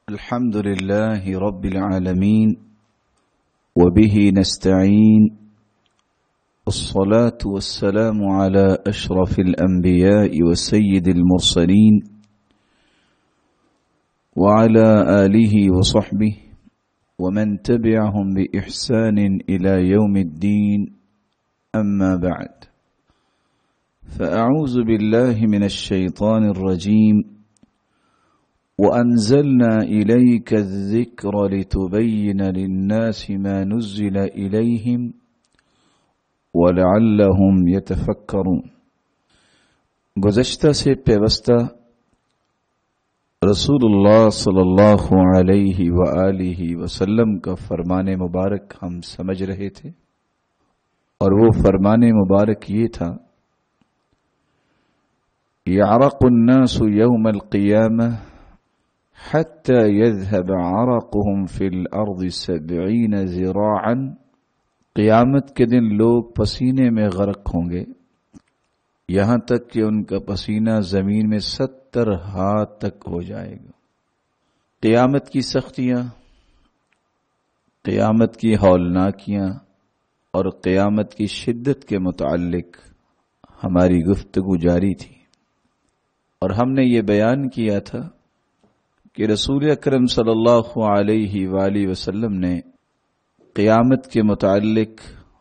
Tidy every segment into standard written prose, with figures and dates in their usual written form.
الحمد لله رب العالمين وبه نستعين والصلاة والسلام على أشرف الأنبياء وسيد المرسلين وعلى آله وصحبه ومن تبعهم بإحسان إلى يوم الدين أما بعد فأعوذ بالله من الشيطان الرجيم وأنزلنا إليك الذكر لتبين للناس ما نزل إليهم ولعلهم يتفكرون۔ گزشتہ سے پیوستہ رسول اللہ صلی اللہ علیہ وآلہ وسلم کا فرمان مبارک ہم سمجھ رہے تھے، اور وہ فرمان مبارک یہ تھا: يعرق الناس يوم القيامة حتى يذهب عرقهم في الأرض 70 ذراعا۔ قیامت کے دن لوگ پسینے میں غرق ہوں گے یہاں تک کہ ان کا پسینہ زمین میں 70 ہاتھ تک ہو جائے گا۔ قیامت کی سختیاں، قیامت کی ہولناکیاں اور قیامت کی شدت کے متعلق ہماری گفتگو جاری تھی، اور ہم نے یہ بیان کیا تھا کہ رسول اکرم صلی اللہ علیہ وآلہ وسلم نے قیامت کے متعلق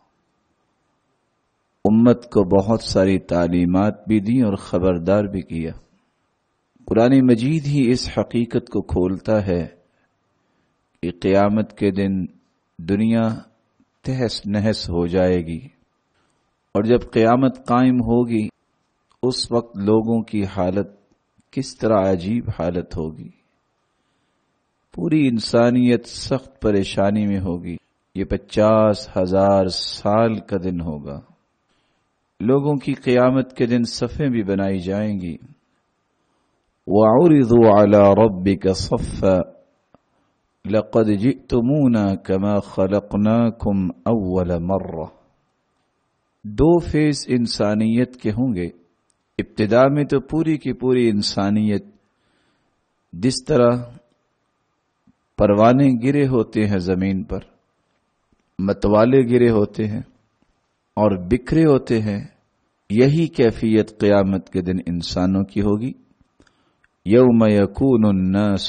امت کو بہت ساری تعلیمات بھی دیں اور خبردار بھی کیا۔ قرآن مجید ہی اس حقیقت کو کھولتا ہے کہ قیامت کے دن دنیا تہس نہس ہو جائے گی، اور جب قیامت قائم ہوگی اس وقت لوگوں کی حالت کس طرح عجیب حالت ہوگی۔ پوری انسانیت سخت پریشانی میں ہوگی۔ یہ 50,000 سال کا دن ہوگا۔ لوگوں کی قیامت کے دن صفیں بھی بنائی جائیں گی۔ وَعُرِضُوا عَلَى رَبِّكَ صَفًّا لَقَدْ جِئْتُمُونَا كَمَا خَلَقْنَاكُمْ أَوَّلَ مَرَّةٍ۔ دو فیز انسانیت کے ہوں گے۔ ابتدا میں تو پوری کی پوری انسانیت جس طرح پروانے گرے ہوتے ہیں زمین پر، متوالے گرے ہوتے ہیں اور بکھرے ہوتے ہیں، یہی کیفیت قیامت کے دن انسانوں کی ہوگی۔ یوم یکون الناس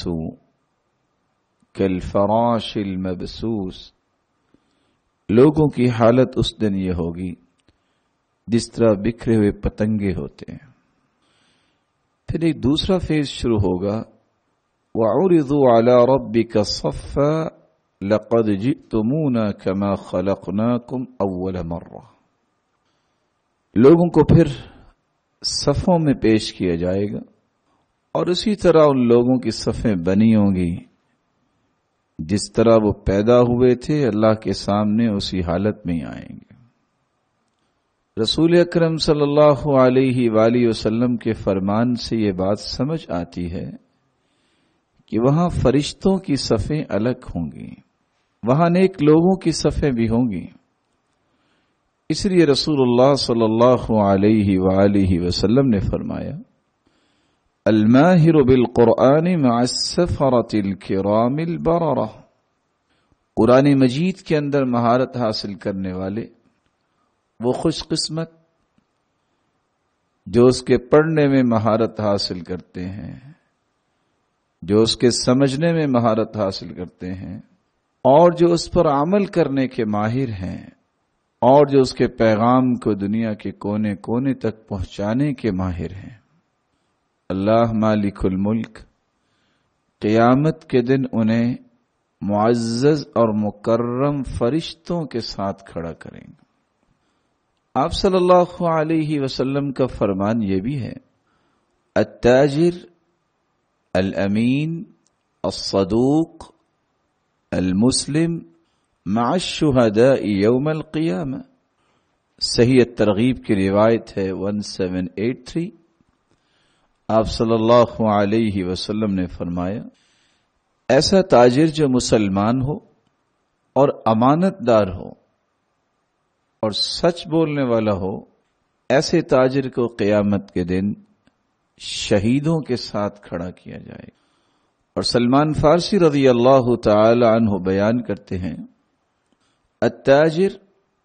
کالفراش المبثوث۔ لوگوں کی حالت اس دن یہ ہوگی جس طرح بکھرے ہوئے پتنگے ہوتے ہیں۔ پھر ایک دوسرا فیز شروع ہوگا، وَعُرِضُوا عَلَى رَبِّكَ صَفًّا لَقَدْ جِئْتُمُونَا كَمَا خَلَقْنَاكُمْ أَوَّلَ مَرَّةٍ۔ لوگوں کو پھر صفوں میں پیش کیا جائے گا، اور اسی طرح ان لوگوں کی صفیں بنی ہوں گی جس طرح وہ پیدا ہوئے تھے، اللہ کے سامنے اسی حالت میں آئیں گے۔ رسول اکرم صلی اللہ علیہ وآلہ وسلم کے فرمان سے یہ بات سمجھ آتی ہے کہ وہاں فرشتوں کی صفیں الگ ہوں گی، وہاں نیک لوگوں کی صفیں بھی ہوں گی۔ اس لیے رسول اللہ صلی اللہ علیہ وآلہ وسلم نے فرمایا: الماہر بالقرآن مع السفرة الکرام البررہ۔ قرآن مجید کے اندر مہارت حاصل کرنے والے وہ خوش قسمت جو اس کے پڑھنے میں مہارت حاصل کرتے ہیں، جو اس کے سمجھنے میں مہارت حاصل کرتے ہیں، اور جو اس پر عمل کرنے کے ماہر ہیں، اور جو اس کے پیغام کو دنیا کے کونے کونے تک پہنچانے کے ماہر ہیں۔ اللہ مالک الملک قیامت کے دن انہیں معزز اور مکرم فرشتوں کے ساتھ کھڑا کریں گے۔ آپ صلی اللہ علیہ وسلم کا فرمان یہ بھی ہے: التاجر الامین الصدوق المسلم مع الشہداء یوم القیامہ۔ صحیح الترغیب کی روایت ہے 1783۔ آپ صلی اللہ علیہ وسلم نے فرمایا: ایسا تاجر جو مسلمان ہو اور امانت دار ہو اور سچ بولنے والا ہو، ایسے تاجر کو قیامت کے دن شہیدوں کے ساتھ کھڑا کیا جائے گا۔ اور سلمان فارسی رضی اللہ تعالی عنہ بیان کرتے ہیں التاجر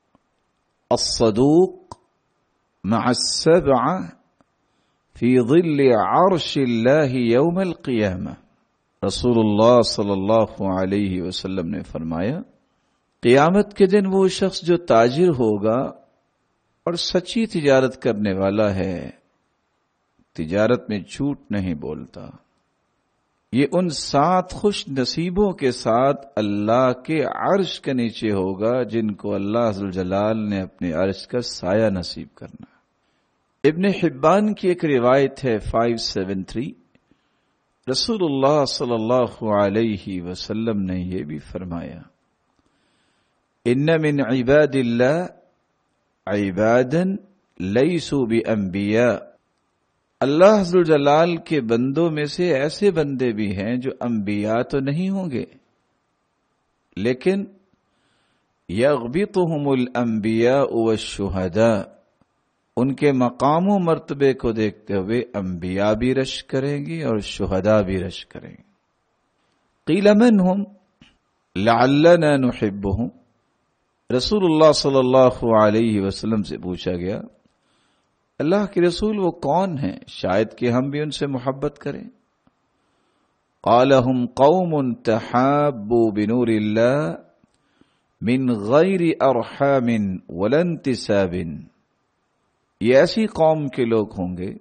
الصدوق مع السبعة في ظل عرش اللہ یوم القیامہ. رسول اللہ صلی اللہ علیہ وسلم نے فرمایا قیامت کے دن وہ شخص جو تاجر ہوگا اور سچی تجارت کرنے والا ہے، تجارت میں جھوٹ نہیں بولتا، یہ ان 7 خوش نصیبوں کے ساتھ اللہ کے عرش کے نیچے ہوگا جن کو اللہ ذوالجلال نے اپنے عرش کا سایہ نصیب کرنا. ابن حبان کی ایک روایت ہے 573، رسول اللہ صلی اللہ علیہ وسلم نے یہ بھی فرمایا ان من عباد اللہ عبادا لیسوا بانبیاء. اللہ ذوالجلال کے بندوں میں سے ایسے بندے بھی ہیں جو انبیاء تو نہیں ہوں گے، لیکن یغبطہم الانبیاء والشہداء، ان کے مقام و مرتبے کو دیکھتے ہوئے انبیاء بھی رشک کریں گے اور شہداء بھی رشک کریں گے. قیل من ہم لعلنا نحبہم. رسول اللہ صلی اللہ علیہ وسلم سے پوچھا گیا اللہ کے رسول وہ کون ہیں، شاید کہ ہم بھی ان سے محبت کریں. قال هم قوم تحابوا بنور اللہ من غیر ارحام ولا انتساب. یہ ایسی قوم کے لوگ ہوں گے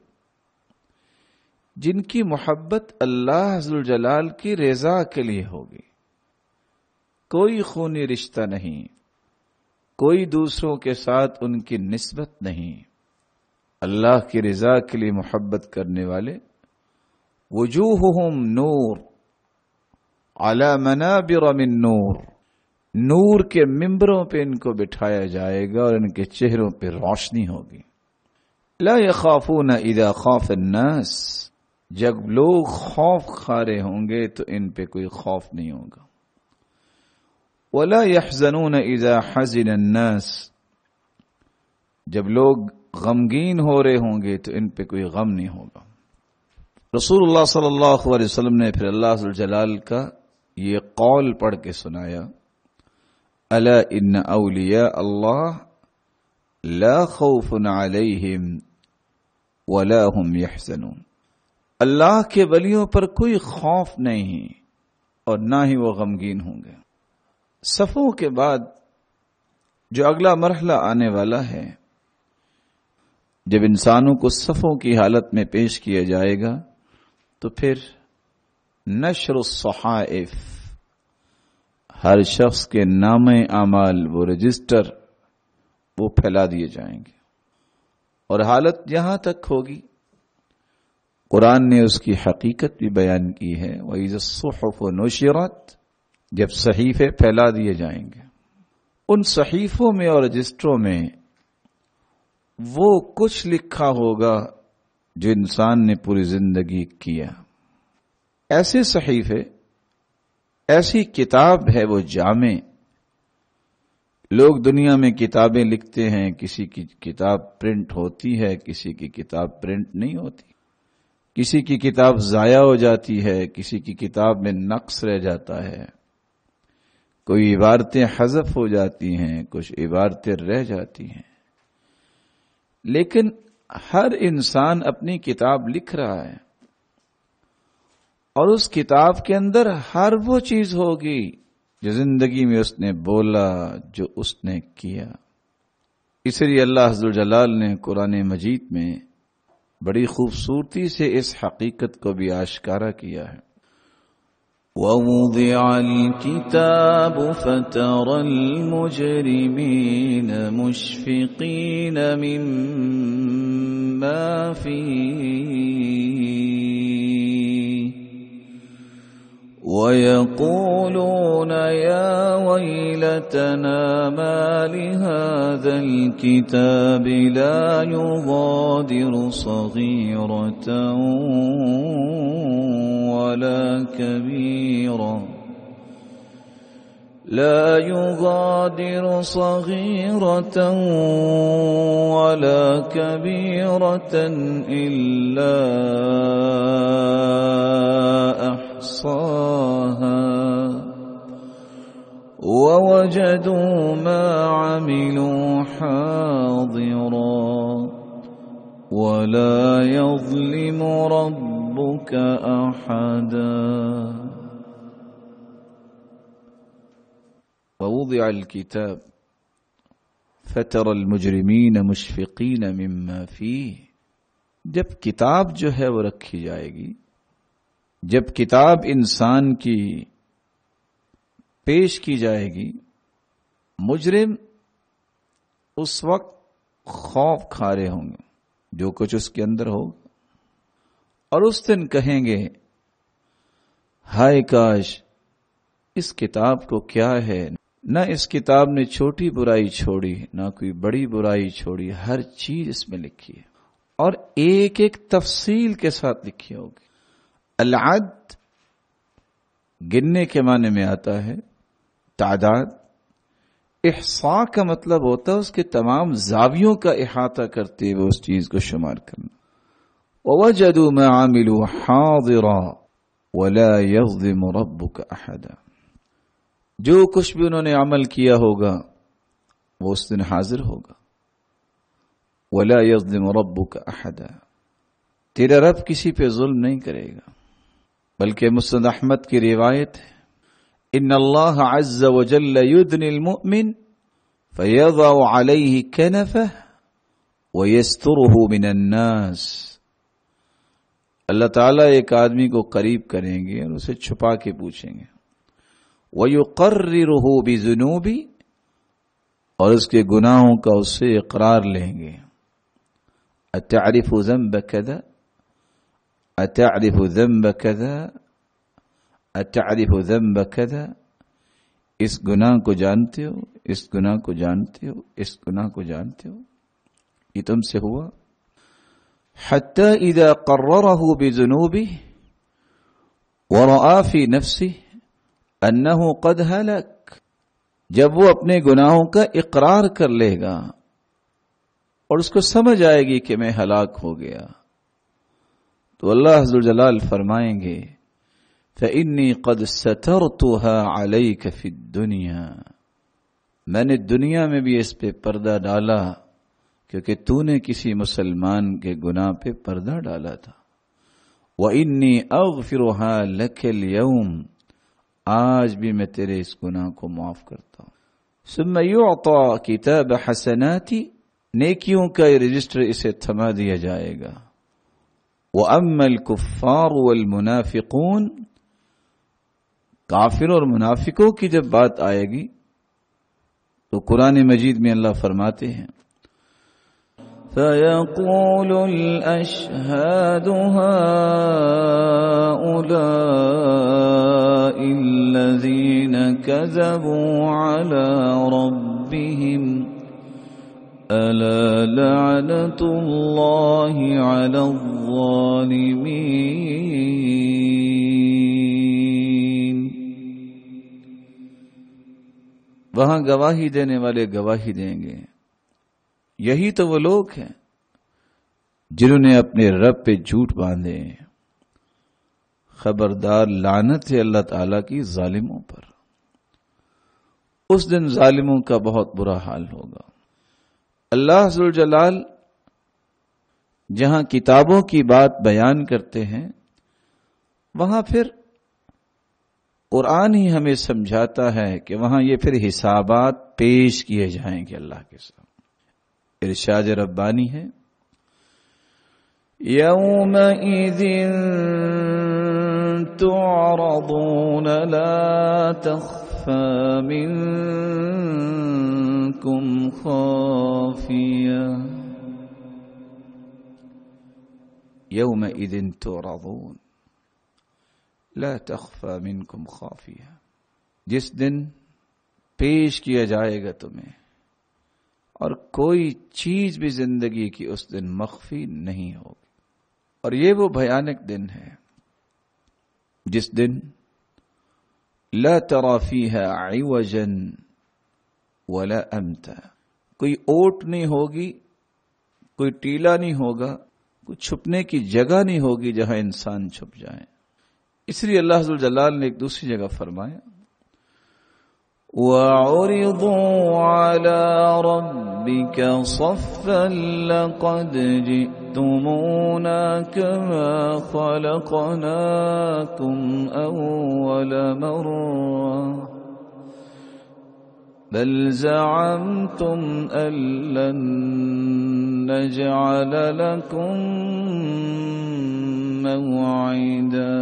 جن کی محبت اللہ ذوالجلال کی رضا کے لیے ہوگی، کوئی خونی رشتہ نہیں، کوئی دوسروں کے ساتھ ان کی نسبت نہیں. اللہ کی رضا کے لیے محبت کرنے والے وجوہہم نور علی منابر من نور، نور کے ممبروں پہ ان کو بٹھایا جائے گا اور ان کے چہروں پہ روشنی ہوگی. لا يخافون اذا خاف الناس، جب لوگ خوف کھارے ہوں گے تو ان پہ کوئی خوف نہیں ہوگا. ولا يحزنون اذا حزن الناس، جب لوگ غمگین ہو رہے ہوں گے تو ان پہ کوئی غم نہیں ہوگا. رسول اللہ صلی اللہ علیہ وسلم نے پھر اللہ ذوالجلال کا یہ قول پڑھ کے سنایا الا ان اولیاء اللہ لا خوف علیہم ولا هم يحزنون. اللہ کے ولیوں پر کوئی خوف نہیں اور نہ ہی وہ غمگین ہوں گے. صفوں کے بعد جو اگلا مرحلہ آنے والا ہے، جب انسانوں کو صفوں کی حالت میں پیش کیا جائے گا تو پھر نشر الصحائف، ہر شخص کے نام اعمال وہ رجسٹر وہ پھیلا دیے جائیں گے، اور حالت یہاں تک ہوگی قرآن نے اس کی حقیقت بھی بیان کی ہے وَإِذَا الصُّحُفُ نُشِرَتْ، جب صحیفے پھیلا دیے جائیں گے، ان صحیفوں میں اور رجسٹروں میں وہ کچھ لکھا ہوگا جو انسان نے پوری زندگی کیا. ایسے صحیفے، ایسی کتاب ہے وہ جامع. لوگ دنیا میں کتابیں لکھتے ہیں، کسی کی کتاب پرنٹ ہوتی ہے، کسی کی کتاب پرنٹ نہیں ہوتی، کسی کی کتاب ضائع ہو جاتی ہے، کسی کی کتاب میں نقص رہ جاتا ہے، کوئی عبارتیں حذف ہو جاتی ہیں، کچھ عبارتیں رہ جاتی ہیں. لیکن ہر انسان اپنی کتاب لکھ رہا ہے اور اس کتاب کے اندر ہر وہ چیز ہوگی جو زندگی میں اس نے بولا، جو اس نے کیا. اس لیے اللہ ذوالجلال نے قرآن مجید میں بڑی خوبصورتی سے اس حقیقت کو بھی آشکارا کیا ہے. وَوُضِعَ الْكِتَابُ فَتَرَى الْمُجْرِمِينَ مُشْفِقِينَ مِمَّا فِيهِ وَيَقُولُونَ يَا وَيْلَتَنَا مَا لِهَذَا الْكِتَابِ لَا يُغَادِرُ صَغِيرَةً وَلَا كَبِيرَةً إِلَّا أحصاها ووجدوا ما عملوا حاضرا ولا يظلم ربك أحدا. ووضع الكتاب فترى المجرمین مشفقین مما فیہ. جب کتاب جو ہے وہ رکھی جائے گی، جب کتاب انسان کی پیش کی جائے گی، مجرم اس وقت خوف کھارے ہوں گے جو کچھ اس کے اندر ہوگا، اور اس دن کہیں گے ہائے کاش اس کتاب کو کیا ہے، نہ اس کتاب نے چھوٹی برائی چھوڑی نہ کوئی بڑی برائی چھوڑی، ہر چیز اس میں لکھی ہے اور ایک ایک تفصیل کے ساتھ لکھی ہوگی. العد گننے کے معنی میں آتا ہے، تعداد. احصاء کا مطلب ہوتا ہے اس کے تمام زاویوں کا احاطہ کرتے ہوئے اس چیز کو شمار کرنا. وَوَجَدُوا مَا عَمِلُوا حَاضِرًا وَلَا يَظْلِمُ رَبُّكَ أَحَدًا. جو کچھ بھی انہوں نے عمل کیا ہوگا وہ اس دن حاضر ہوگا. وَلَا يَظْلِمُ رَبُّكَ أَحَدًا. تیرا رب کسی پہ ظلم نہیں کرے گا. بلکہ مسند احمد کی روایت ہے، ان اللہ عز وجل یدنی المؤمن فیضع علیہ کنفہ ویسترہ من الناس. اللہ تعالیٰ ایک آدمی کو قریب کریں گے اور اسے چھپا کے پوچھیں گے. وَيُقَرِّرُهُ بِذُنُوبِ، اور اس کے گناہوں کا اس سے اقرار لیں گے. أَتَعْرِفُ ذَنْبَ كَذَا أَتَعْرِفُ ذَنْبَ كَذَا أَتَعْرِفُ ذَنْبَ كَذَا. اس گناہ کو جانتے ہو، اس گناہ کو جانتے ہو، اس گناہ کو جانتے ہو، یہ تم سے ہوا. حَتَّى إِذَا قَرَّرَهُ بِذُنُوبِهِ وَرَآ فِي نَفْسِهِ انہ قد ہلک. جب وہ اپنے گناہوں کا اقرار کر لے گا اور اس کو سمجھ آئے گی کہ میں ہلاک ہو گیا، تو اللہ عز و جلال فرمائیں گے فإنی قد سترتها علیک فی الدنیا، میں نے دنیا میں بھی اس پہ پردہ ڈالا کیونکہ تو نے کسی مسلمان کے گناہ پہ پردہ ڈالا تھا. وإنی اغفرها لک اليوم، آج بھی میں تیرے اس گناہ کو معاف کرتا ہوں. ثم یعطى کتاب حسناتی، نیکیوں کا یہ رجسٹر اسے تھما دیا جائے گا. وَأَمَّا الْكُفَّارُ وَالْمُنَافِقُونَ، کافر اور منافقوں کی جب بات آئے گی تو قرآن مجید میں اللہ فرماتے ہیں فَيَقُولُ الْأَشْهَادُ هَؤُلَاءِ الَّذِينَ كَذَبُوا عَلَى رَبِّهِمْ أَلَا لَعْنَةُ اللَّهِ عَلَى الظَّالِمِينَ. وہاں گواہی دینے والے گواہی دیں گے، یہی تو وہ لوگ ہیں جنہوں نے اپنے رب پہ جھوٹ باندھے. خبردار، لعنت ہے اللہ تعالیٰ کی ظالموں پر. اس دن ظالموں کا بہت برا حال ہوگا. اللہ ذو الجلال جہاں کتابوں کی بات بیان کرتے ہیں وہاں پھر قرآن ہی ہمیں سمجھاتا ہے کہ وہاں یہ پھر حسابات پیش کیے جائیں گے اللہ کے سامنے. ارشاد ربانی ہے یومئذ تعرضون لا تخفى منكم خافية. یومئذ تعرضون لا تخفى منكم خافية، جس دن پیش کیا جائے گا تمہیں اور کوئی چیز بھی زندگی کی اس دن مخفی نہیں ہوگی. اور یہ وہ بھیانک دن ہے جس دن لا ترى فيها عوجا ولا امتا، کوئی اوٹ نہیں ہوگی، کوئی ٹیلا نہیں ہوگا، کوئی چھپنے کی جگہ نہیں ہوگی جہاں انسان چھپ جائے. اس لیے اللہ ذوالجلال نے ایک دوسری جگہ فرمایا وَعُرِضُوا عَلَى رَبِّكَ صَفًّا لَقَدْ جِئْتُمُونَا كَمَا خَلَقْنَاكُمْ أَوَّلَ مَرَّةٍ بَلْ زَعَمْتُمْ أَن لَّن نَّجْعَلَ لَكُم مَّوْعِدًا۔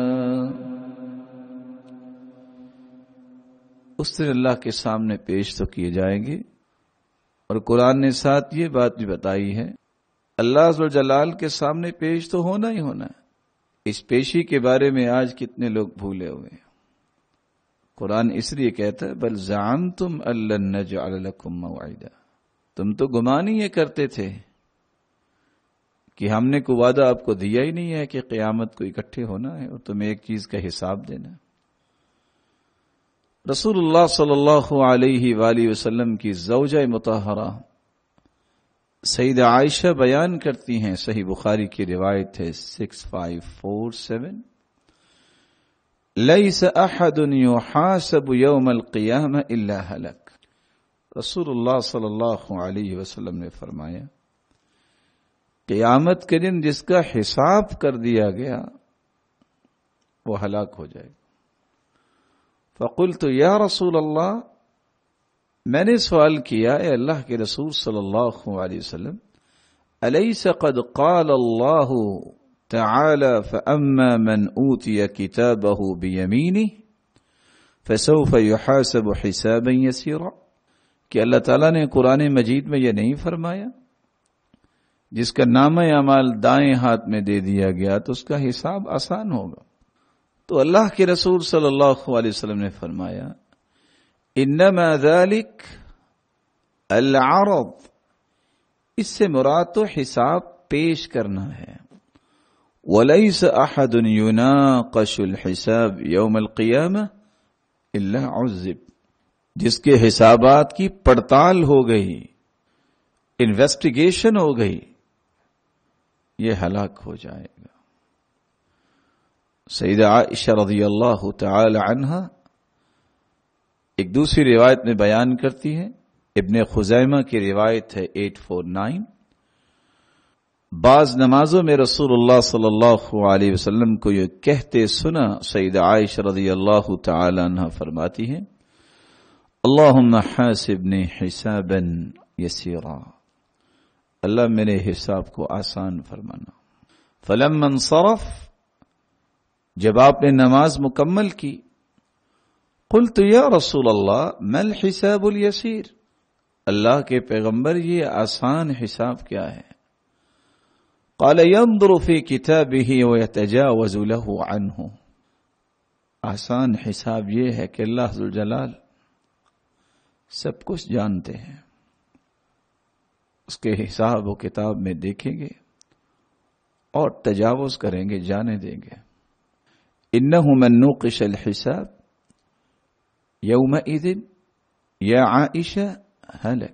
اس دن اللہ کے سامنے پیش تو کیے جائیں گے، اور قرآن نے ساتھ یہ بات بھی بتائی ہے اللہ ذوالجلال کے سامنے پیش تو ہونا ہی ہونا ہے۔ اس پیشی کے بارے میں آج کتنے لوگ بھولے ہوئے ہیں۔ قرآن اس لیے کہتا ہے بل زعمتم ان لن نجعل لکم موعدا، تم تو گمان ہی یہ کرتے تھے کہ ہم نے کوئی وعدہ آپ کو دیا ہی نہیں ہے کہ قیامت کو اکٹھے ہونا ہے اور تمہیں ایک چیز کا حساب دینا ہے۔ رسول اللہ صلی اللہ علیہ وآلہ وسلم کی زوجہ مطہرہ سیدہ عائشہ بیان کرتی ہیں، صحیح بخاری کی روایت ہے 6547، لیس احد یحاسب یوم القیامہ الا ہلک۔ رسول اللہ صلی اللہ علیہ وسلم نے فرمایا قیامت کے دن جس کا حساب کر دیا گیا وہ ہلاک ہو جائے گا۔ فقلت یا رسول اللہ، میں نے سوال کیا اے اللہ کے رسول صلی اللہ علیہ وسلم، الیس قد قال اللہ تعالی فاما من اوتی کتابہ بیمینہ فسوف یحاسب حسابا یسیرا، کہ اللہ تعالیٰ نے قرآن مجید میں یہ نہیں فرمایا جس کا نامہ اعمال دائیں ہاتھ میں دے دیا گیا تو اس کا حساب آسان ہوگا؟ تو اللہ کے رسول صلی اللہ علیہ وسلم نے فرمایا انما ذلک العرض، اس سے مراد تو حساب پیش کرنا ہے۔ ولیس احد یناقش الحساب یوم القیامہ الا عذب، جس کے حسابات کی پڑتال ہو گئی، انویسٹیگیشن ہو گئی، یہ ہلاک ہو جائے گا۔ سیدہ عائشہ رضی اللہ تعالی عنہا ایک دوسری روایت میں بیان کرتی ہے، ابن خزیمہ کی روایت ہے 849، بعض نمازوں میں رسول اللہ صلی اللہ علیہ وسلم کو یہ کہتے سنا سیدہ عائشہ رضی اللہ تعالی عنہا فرماتی ہیں اللہم حاسبنی حسابا یسیرا، اللہ میرے حساب کو آسان فرمانا۔ فلما انصرف، جب آپ نے نماز مکمل کی، قلت یا رسول اللہ ما الحساب الیسیر، اللہ کے پیغمبر یہ آسان حساب کیا ہے؟ قال ينظر في كتابه ويتجاوز له عنه، آسان حساب یہ ہے کہ اللہ ذوالجلال سب کچھ جانتے ہیں، اس کے حساب و کتاب میں دیکھیں گے اور تجاوز کریں گے، جانے دیں گے۔ انہ من نوقش الحساب یومئذ یا عائشہ ہلک،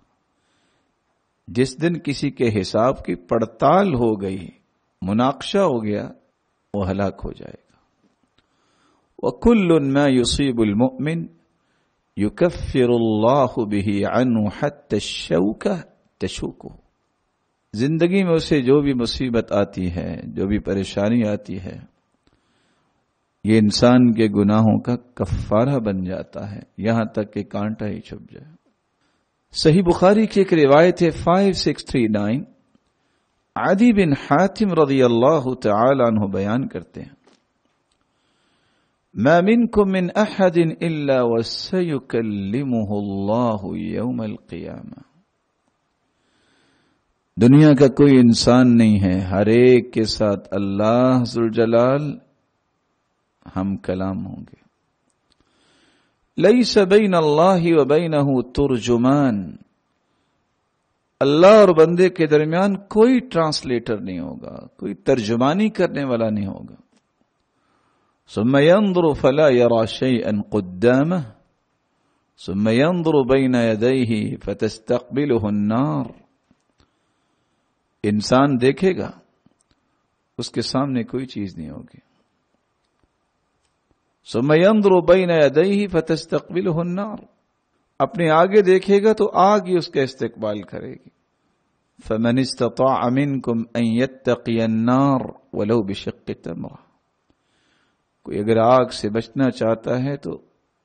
جس دن کسی کے حساب کی پڑتال ہو گئی، مناقشہ ہو گیا، وہ ہلاک ہو جائے گا۔ وَكُلٌّ مَا يُصِيبُ الْمُؤْمِنِ يُكَفِّرُ اللَّهُ بِهِ عَنْهُ حَتَّى الشَّوْكَةَ تَشُوكُهُ، زندگی میں اسے جو بھی مصیبت آتی ہے، جو بھی پریشانی آتی ہے، یہ انسان کے گناہوں کا کفارہ بن جاتا ہے، یہاں تک کہ کانٹا ہی چھپ جائے۔ صحیح بخاری کی ایک روایت ہے 5639، عدی بن حاتم رضی اللہ تعالی عنہ بیان کرتے ہیں ما منکم من احد الا وسیکلمہ اللہ یوم القیامہ، دنیا کا کوئی انسان نہیں ہے، ہر ایک کے ساتھ اللہ ذوالجلال ہم کلام ہوں گے۔ لیس بین اللہ و بینہ ترجمان، اللہ اور بندے کے درمیان کوئی ٹرانسلیٹر نہیں ہوگا، کوئی ترجمانی کرنے والا نہیں ہوگا۔ ثم ينظر فلا يرى شيئا قدامه ثم ينظر بين يديه فتستقبله النار، انسان دیکھے گا اس کے سامنے کوئی چیز نہیں ہوگی، ثم ينظر بين يديه فتستقبله النار، اپنے آگے دیکھے گا تو آگ ہی اس کا استقبال کرے گی. فمن استطاع منكم ان يتقي النار ولو بشق تمرة، کوئی اگر آگ سے بچنا چاہتا ہے تو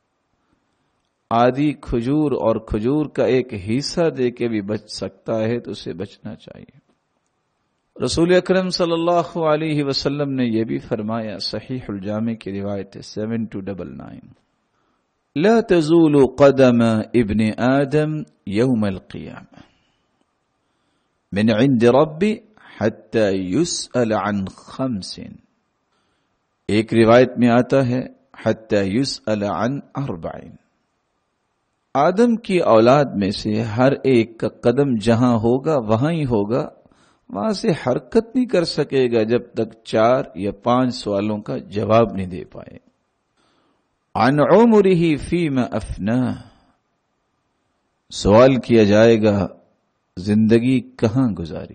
آدھی کھجور اور کھجور کا ایک حصہ دے کے بھی بچ سکتا ہے تو اسے بچنا چاہیے. رسول اکرم صلی اللہ علیہ وسلم نے یہ بھی فرمایا، صحیح الجامع کی روایت ہے 7299، لا تزول قدم ابن آدم يوم القيامة من عند ربي حتى يسأل عن 5، ایک روایت میں آتا ہے حتى يسأل عن 4، آدم کی اولاد میں سے ہر ایک کا قدم جہاں ہوگا وہاں ہی ہوگا، وہاں سے حرکت نہیں کر سکے گا جب تک 4 یا 5 سوالوں کا جواب نہیں دے پائے. عن عمره فيما افناه، سوال کیا جائے گا زندگی کہاں گزاری.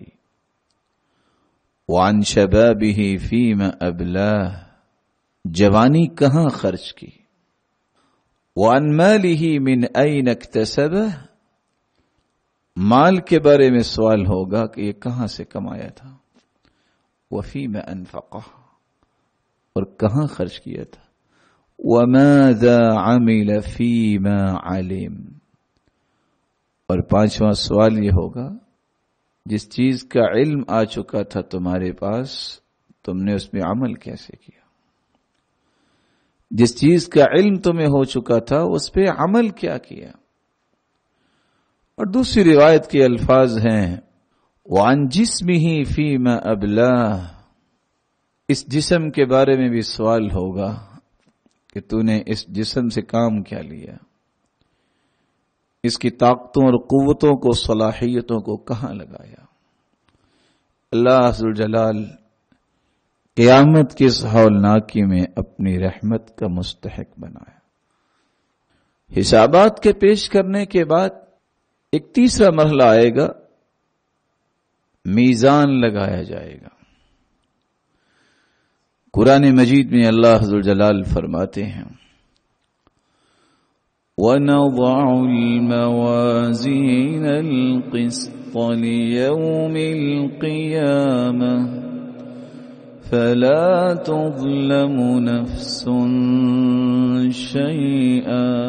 وعن شبابه فيما ابلاه، جوانی کہاں خرچ کی. وعن ماله من أين اكتسبه، مال کے بارے میں سوال ہوگا کہ یہ کہاں سے کمایا تھا. وفيما أنفقه، اور کہاں خرچ کیا تھا. وماذا عمل فيما علم، اور 5واں سوال یہ ہوگا جس چیز کا علم آ چکا تھا تمہارے پاس تم نے اس میں عمل کیسے کیا. جس چیز کا علم تمہیں ہو چکا تھا اس پہ عمل کیا کیا. اور دوسری روایت کے الفاظ ہیں وعن جسمه فيما ابلاه، اس جسم کے بارے میں بھی سوال ہوگا کہ تو نے اس جسم سے کام کیا لیا، اس کی طاقتوں اور قوتوں کو صلاحیتوں کو کہاں لگایا. اللہ عز وجل قیامت کی اس ہولناکی میں اپنی رحمت کا مستحق بنایا. حسابات کے پیش کرنے کے بعد ایک تیسرا مرحلہ آئے گا، میزان لگایا جائے گا. قرآن مجید میں اللہ عز وجل فرماتے ہیں وَنَضَعُ الْمَوَازِينَ الْقِسْطَ لِيَوْمِ الْقِيَامَةِ فَلَا تُظْلَمُ نَفْسٌ شَيْئًا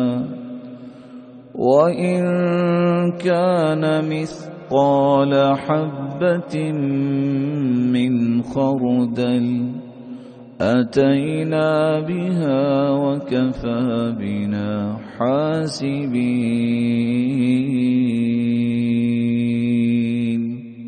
وَإِنْ كَانَ مِثْقَالَ حَبَّةٍ مِّنْ خَرْدَلٍ أَتَيْنَا بِهَا وَكَفَى بِنَا حَاسِبِينَ.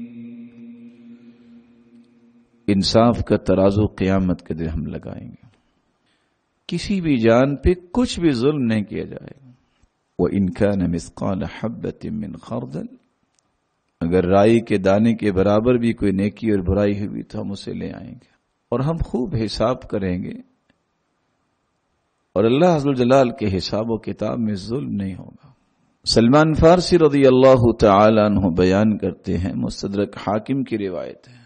انصاف کا ترازو قیامت کے دن ہم لگائیں گے، کسی بھی جان پہ کچھ بھی ظلم نہیں کیا جائے گا. وَإِنْ كَانَ مِثْقَالَ حَبَّةٍ مِّنْ خَرْدَلٍ، اگر رائی کے دانے کے برابر بھی کوئی نیکی اور برائی ہوئی تو ہم اسے لے آئیں گے اور ہم خوب حساب کریں گے. اور اللہ عز وجل کے حساب و کتاب میں ظلم نہیں ہوگا. سلمان فارسی رضی اللہ تعالی عنہ بیان کرتے ہیں، مستدرک حاکم کی روایت ہے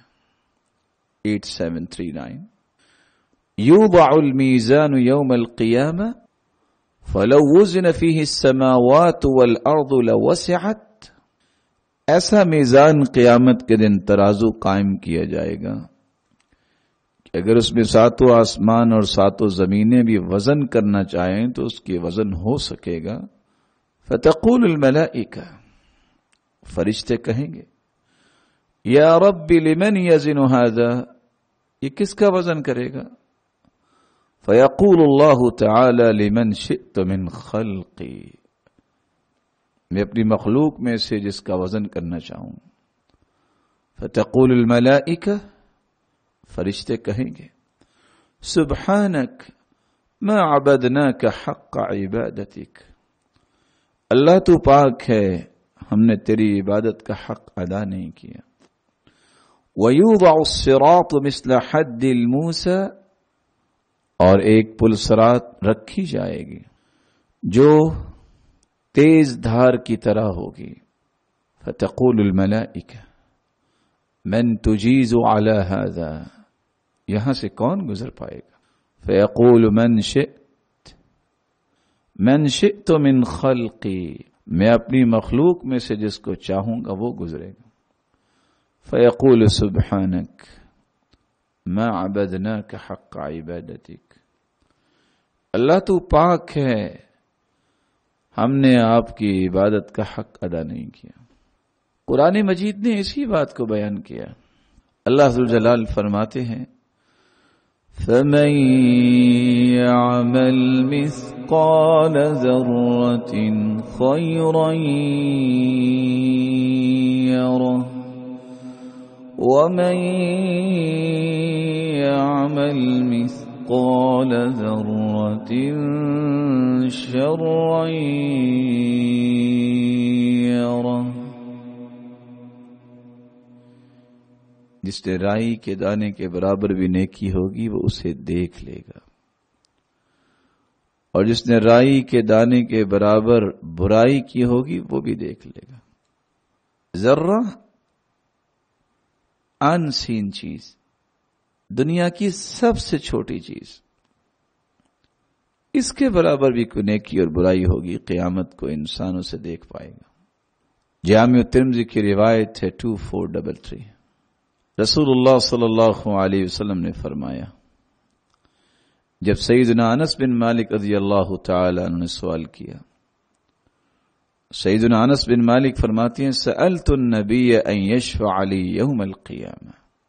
8739، یوضع المیزان یوم القیامہ فلو وزن فیہ السماوات والارض لوسعت، ایسا میزان قیامت کے دن ترازو قائم کیا جائے گا کہ اگر اس میں 7 آسمان اور 7 زمینیں بھی وزن کرنا چاہیں تو اس کے وزن ہو سکے گا. فتقول الملائکہ، فرشتے کہیں گے یا رب لمن یزن ھذا، یہ کس کا وزن کرے گا. فیقول اللہ تعالی لمن شئت من خلقی، میں اپنی مخلوق میں سے جس کا وزن کرنا چاہوں. فتقول الملائکہ، فرشتے کہیں گے سبحانک ما عبدناک حق عبادتک، اللہ تو پاک ہے ہم نے تیری عبادت کا حق ادا نہیں کیا. وَيُوضَعُ الصِّرَاطُ مِثْلَ حَدِّ الْمُوسَى، اور ایک پل صراط رکھی جائے گی جو تیز دھار کی طرح ہوگی. فتقول الملائکہ من تجیز علی ھذا، یہاں سے کون گزر پائے گا. فیقول من شئ، من شئت من خلقی، میں اپنی مخلوق میں سے جس کو چاہوں گا وہ گزرے گا. فیقول سبحانک ما عبدناک حق عبادتک، اللہ تو پاک ہے، ہم نے آپ کی عبادت کا حق ادا نہیں کیا. قرآن مجید نے اسی بات کو بیان کیا. اللہ ذوالجلال فرماتے ہیں فَمَن يَعْمَلْ مِثْقَالَ ذَرَّةٍ خَيْرًا يَرَهُ وَمَن يَعْمَلْ مِثْقَالَ ذَرَّةٍ شَرًّا يَرَهُ. جس نے رائی کے دانے کے برابر بھی نیکی ہوگی وہ اسے دیکھ لے گا، اور جس نے رائی کے دانے کے برابر برائی کی ہوگی وہ بھی دیکھ لے گا. ذرہ ان سین چیز، دنیا کی سب سے چھوٹی چیز، اس کے برابر بھی کوئی نیکی اور برائی ہوگی، قیامت کو انسان اسے دیکھ پائے گا. جامع ترمذی کی روایت ہے 2433. رسول اللہ صلی اللہ علیہ وسلم نے فرمایا، جب سیدنا انس بن مالک رضی اللہ تعالی عنہ نے سوال کیا، سیدنا انس بن مالک فرماتے ہیں سألت النبی ان یشفع لی یوم القیامہ،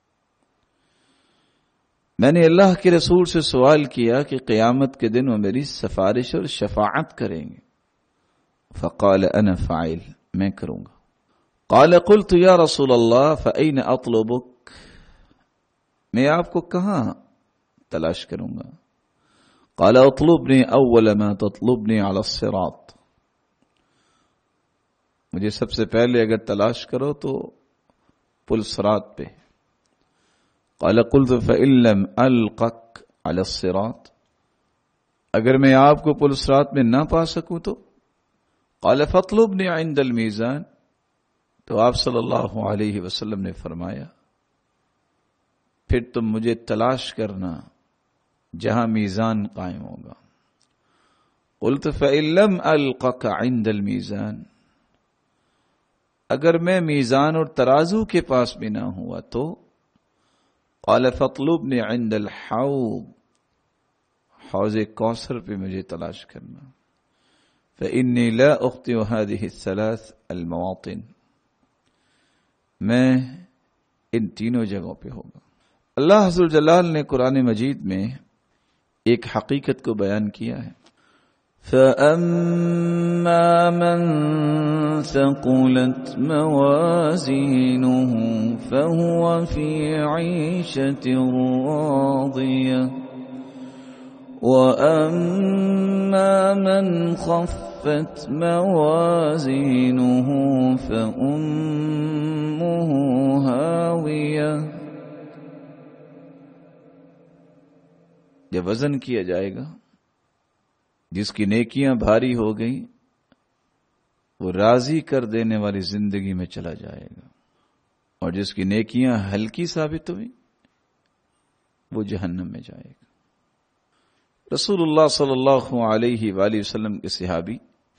میں نے اللہ کے رسول سے سوال کیا کہ قیامت کے دن وہ میری سفارش اور شفاعت کریں گے. فقال انا فاعل، میں کروں گا. قال قلت یا رسول اللہ فأین اطلبک، میں آپ کو کہاں تلاش کروں گا؟ قال اطلبنی اول ما تطلبنی علی الصراط، مجھے سب سے پہلے اگر تلاش کرو تو پل صراط پہ. قال قلت فإن لم ألقك على الصراط، اگر میں آپ کو پل صراط میں نہ پا سکوں تو؟ قال فاطلبني عند الميزان، تو آپ صلی اللہ علیہ وسلم نے فرمایا پھر تم مجھے تلاش کرنا جہاں میزان قائم ہوگا. قلت فإن لم ألقك عند الميزان، اگر میں میزان اور ترازو کے پاس بھی نہ ہوا تو؟ قال فاطلبني عند الحوض، حوض کوثر پہ مجھے تلاش کرنا. فإني لا أخطئ هذه الثلاث المواطن، میں ان تینوں جگہوں پہ ہوگا. اللہ عز و جلال نے قرآن مجید میں ایک حقیقت کو بیان کیا ہے. فَأَمَّا مَن ثَقُلَتْ مَوَازِينُهُ فَهُوَ فِي عِيشَةٍ رَاضِيَةٍ وَأَمَّا مَنْ خَفَّتْ مَوَازِينُهُ فَأُمُّهُ هَاوِيَةٌ. جب وزن کیا جائے گا، جس کی نیکیاں بھاری ہو گئیں وہ راضی کر دینے والی زندگی میں چلا جائے گا، اور جس کی نیکیاں ہلکی ثابت ہوئی وہ جہنم میں جائے گا. رسول اللہ صلی اللہ علیہ وآلہ وسلم کے صحابی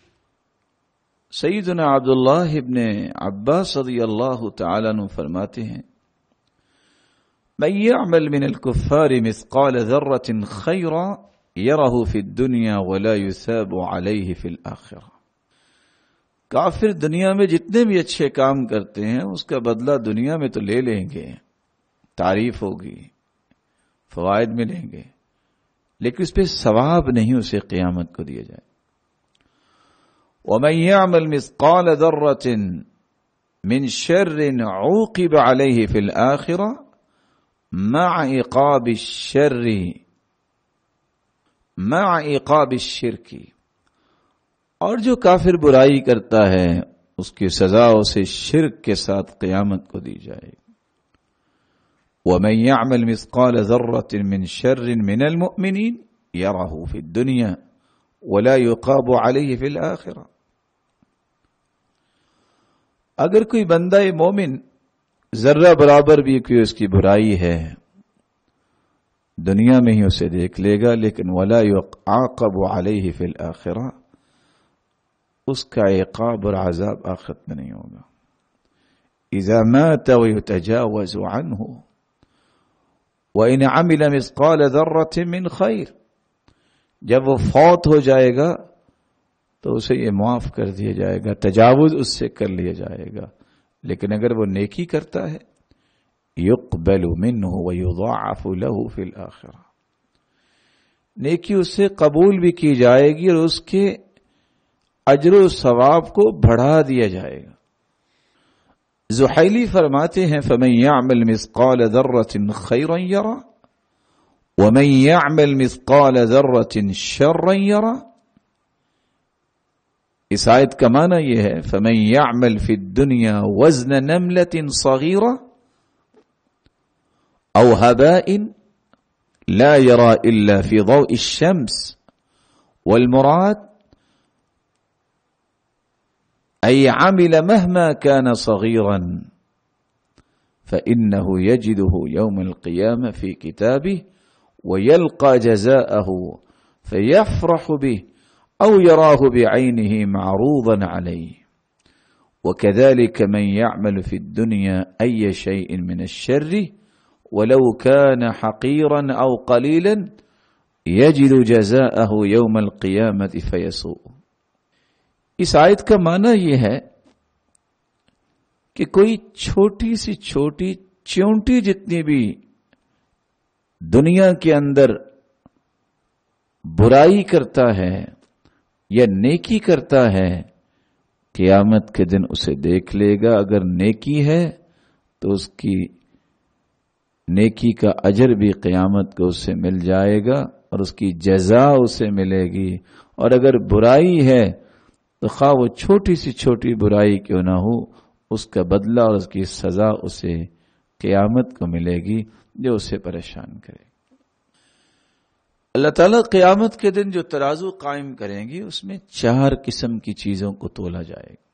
سیدنا عبداللہ ابن عباس رضی اللہ تعالیٰ عنہ فرماتے ہیں من يعمل من الكفار مثقال ذرة خيرا يره في الدنيا ولا يثاب عليه في الآخرة. کافر دنیا میں جتنے بھی اچھے کام کرتے ہیں اس کا بدلہ دنیا میں تو لے لیں گے، تعریف ہوگی، فوائد ملیں گے، لیکن اس پہ ثواب نہیں اسے قیامت کو دیا جائے. وَمَن يَعْمَلْ مِثْقَالَ ذَرَّةٍ مِّن شَرٍّ عُوقِبَ عَلَيْهِ فِي الْآخِرَةِ مع عقاب الشرک، اور جو کافر برائی کرتا ہے اس کی سزا اسے شرک کے ساتھ قیامت کو دی جائے. وَمَن يَعْمَلْ مِثْقَالَ ذَرَّةٍ مِّن شَرٍّ مِّنَ الْمُؤْمِنِينَ يَرَهُ فِي الدُّنْيَا وَلَا يُقَابُ عَلَيْهِ فِي الْآخِرَةِ. اگر کوئی بندہ مومن ذرہ برابر بھی کوئی اس کی برائی ہے دنیا میں ہی اسے دیکھ لے گا، لیکن ولا يعاقب علیہ فی الآخرہ، اس کا عقاب اور عذاب آخرت میں نہیں ہوگا. اذا مات ويتجاوز عنه وإن عمل مثقال ذرة من خیر، جب وہ فوت ہو جائے گا تو اسے یہ معاف کر دیا جائے گا، تجاوز اس سے کر لیا جائے گا. لیکن اگر وہ نیکی کرتا ہے يقبل منه ويضاعف له في الآخرة، نیکی اس سے قبول بھی کی جائے گی اور اس کے اجر و ثواب کو بڑھا دیا جائے گا. زحیلی فرماتے ہیں فمن يعمل مثقال ذرة خيرا يرى ومن يعمل مثقال ذرة شرا يرى. اس آیت کا معنی یہ ہے فمن يعمل في الدنيا وزن نملة صغيرة او هباء لا يرى الا في ضوء الشمس، والمراد أي عمل مهما كان صغيرا فإنه يجده يوم القيامة في كتابه ويلقى جزاءه فيفرح به أو يراه بعينه معروضا عليه. وكذلك من يعمل في الدنيا أي شيء من الشر ولو كان حقيرا أو قليلا يجد جزاءه يوم القيامة فيسوء. اس آیت کا معنی یہ ہے کہ کوئی چھوٹی سی چھوٹی چیونٹی جتنی بھی دنیا کے اندر برائی کرتا ہے یا نیکی کرتا ہے، قیامت کے دن اسے دیکھ لے گا. اگر نیکی ہے تو اس کی نیکی کا اجر بھی قیامت کو اسے مل جائے گا اور اس کی جزا اسے ملے گی. اور اگر برائی ہے تو خواہ وہ چھوٹی سی چھوٹی برائی کیوں نہ ہو، اس کا بدلہ اور اس کی سزا اسے قیامت کو ملے گی جو اسے پریشان کرے. اللہ تعالیٰ قیامت کے دن جو ترازو قائم کریں گی اس میں 4 قسم کی چیزوں کو تولا جائے گا.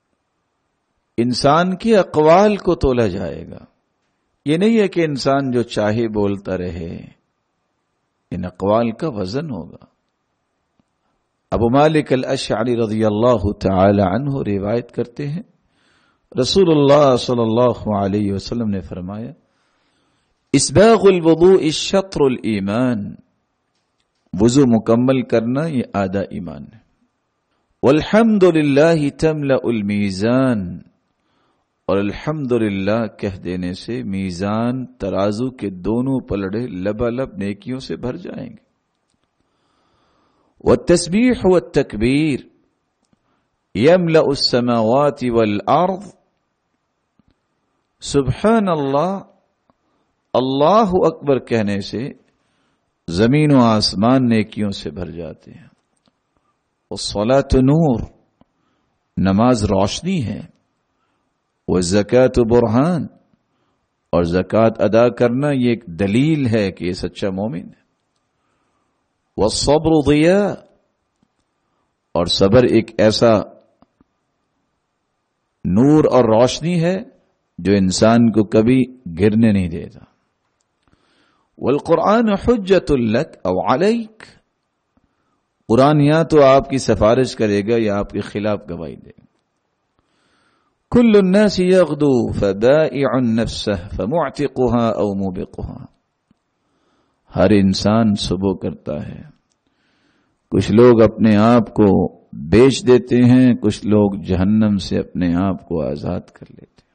انسان کے اقوال کو تولا جائے گا. یہ نہیں ہے کہ انسان جو چاہے بولتا رہے، ان اقوال کا وزن ہوگا. ابو مالک الاشعری رضی اللہ تعالی عنہ روایت کرتے ہیں رسول اللہ صلی اللہ علیہ وسلم نے فرمایا اسباغ الوضوء شطر الایمان، وضو مکمل کرنا یہ آدھا ایمان ہے. والحمد للہ تملأ المیزان، اور الحمدللہ کہہ دینے سے میزان ترازو کے دونوں پلڑے لبالب نیکیوں سے بھر جائیں گے. والتسبیح والتکبیر یملأ السماوات والارض، سبحان اللہ اللہ اکبر کہنے سے زمین و آسمان نیکیوں سے بھر جاتے ہیں. والصلاۃ نور، نماز روشنی ہے. والزکاۃ برہان، اور زکوٰۃ ادا کرنا یہ ایک دلیل ہے کہ یہ سچا مومن ہے. والصبر ضیاء، اور صبر ایک ایسا نور اور روشنی ہے جو انسان کو کبھی گرنے نہیں دیتا. والقرآن حجت لک او علیک، قرآن یا تو آپ کی سفارش کرے گا یا آپ کے خلاف گواہی دے گا. کل الناس یغدو فبائع نفسه فمعتقها او موبقها، ہر انسان صبح کرتا ہے. کچھ لوگ اپنے آپ کو بیچ دیتے ہیں، کچھ لوگ جہنم سے اپنے آپ کو آزاد کر لیتے ہیں.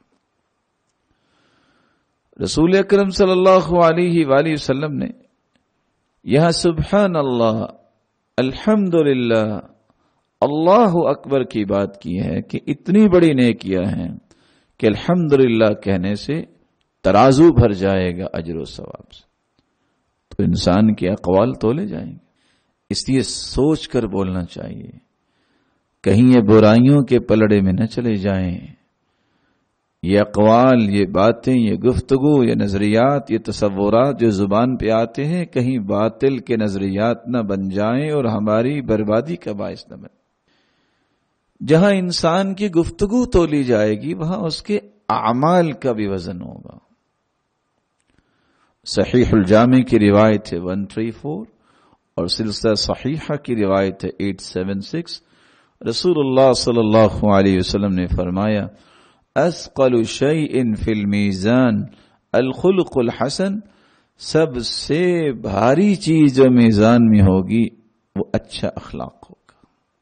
رسول اکرم صلی اللہ علیہ وآلہ وسلم نے یہاں سبحان اللہ، الحمدللہ، اللہ اکبر کی بات کی ہے کہ اتنی بڑی نیکیاں ہیں کہ الحمدللہ کہنے سے ترازو بھر جائے گا اجر و ثواب سے. تو انسان کے اقوال تولے جائیں گے. اس لیے سوچ کر بولنا چاہیے، کہیں یہ برائیوں کے پلڑے میں نہ چلے جائیں. یہ اقوال، یہ باتیں، یہ گفتگو، یہ نظریات، یہ تصورات جو زبان پہ آتے ہیں کہیں باطل کے نظریات نہ بن جائیں اور ہماری بربادی کا باعث نہ بن. جہاں انسان کی گفتگو تولی جائے گی وہاں اس کے اعمال کا بھی وزن ہوگا. صحیح الجامع کی روایت ہے 134 اور سلسلہ صحیحہ کی روایت ہے 876. رسول اللہ صلی اللہ علیہ وسلم نے فرمایا اثقل شیء فی المیزان الخلق الحسن، سب سے بھاری چیز جو میزان میں ہوگی وہ اچھا اخلاق ہوگا.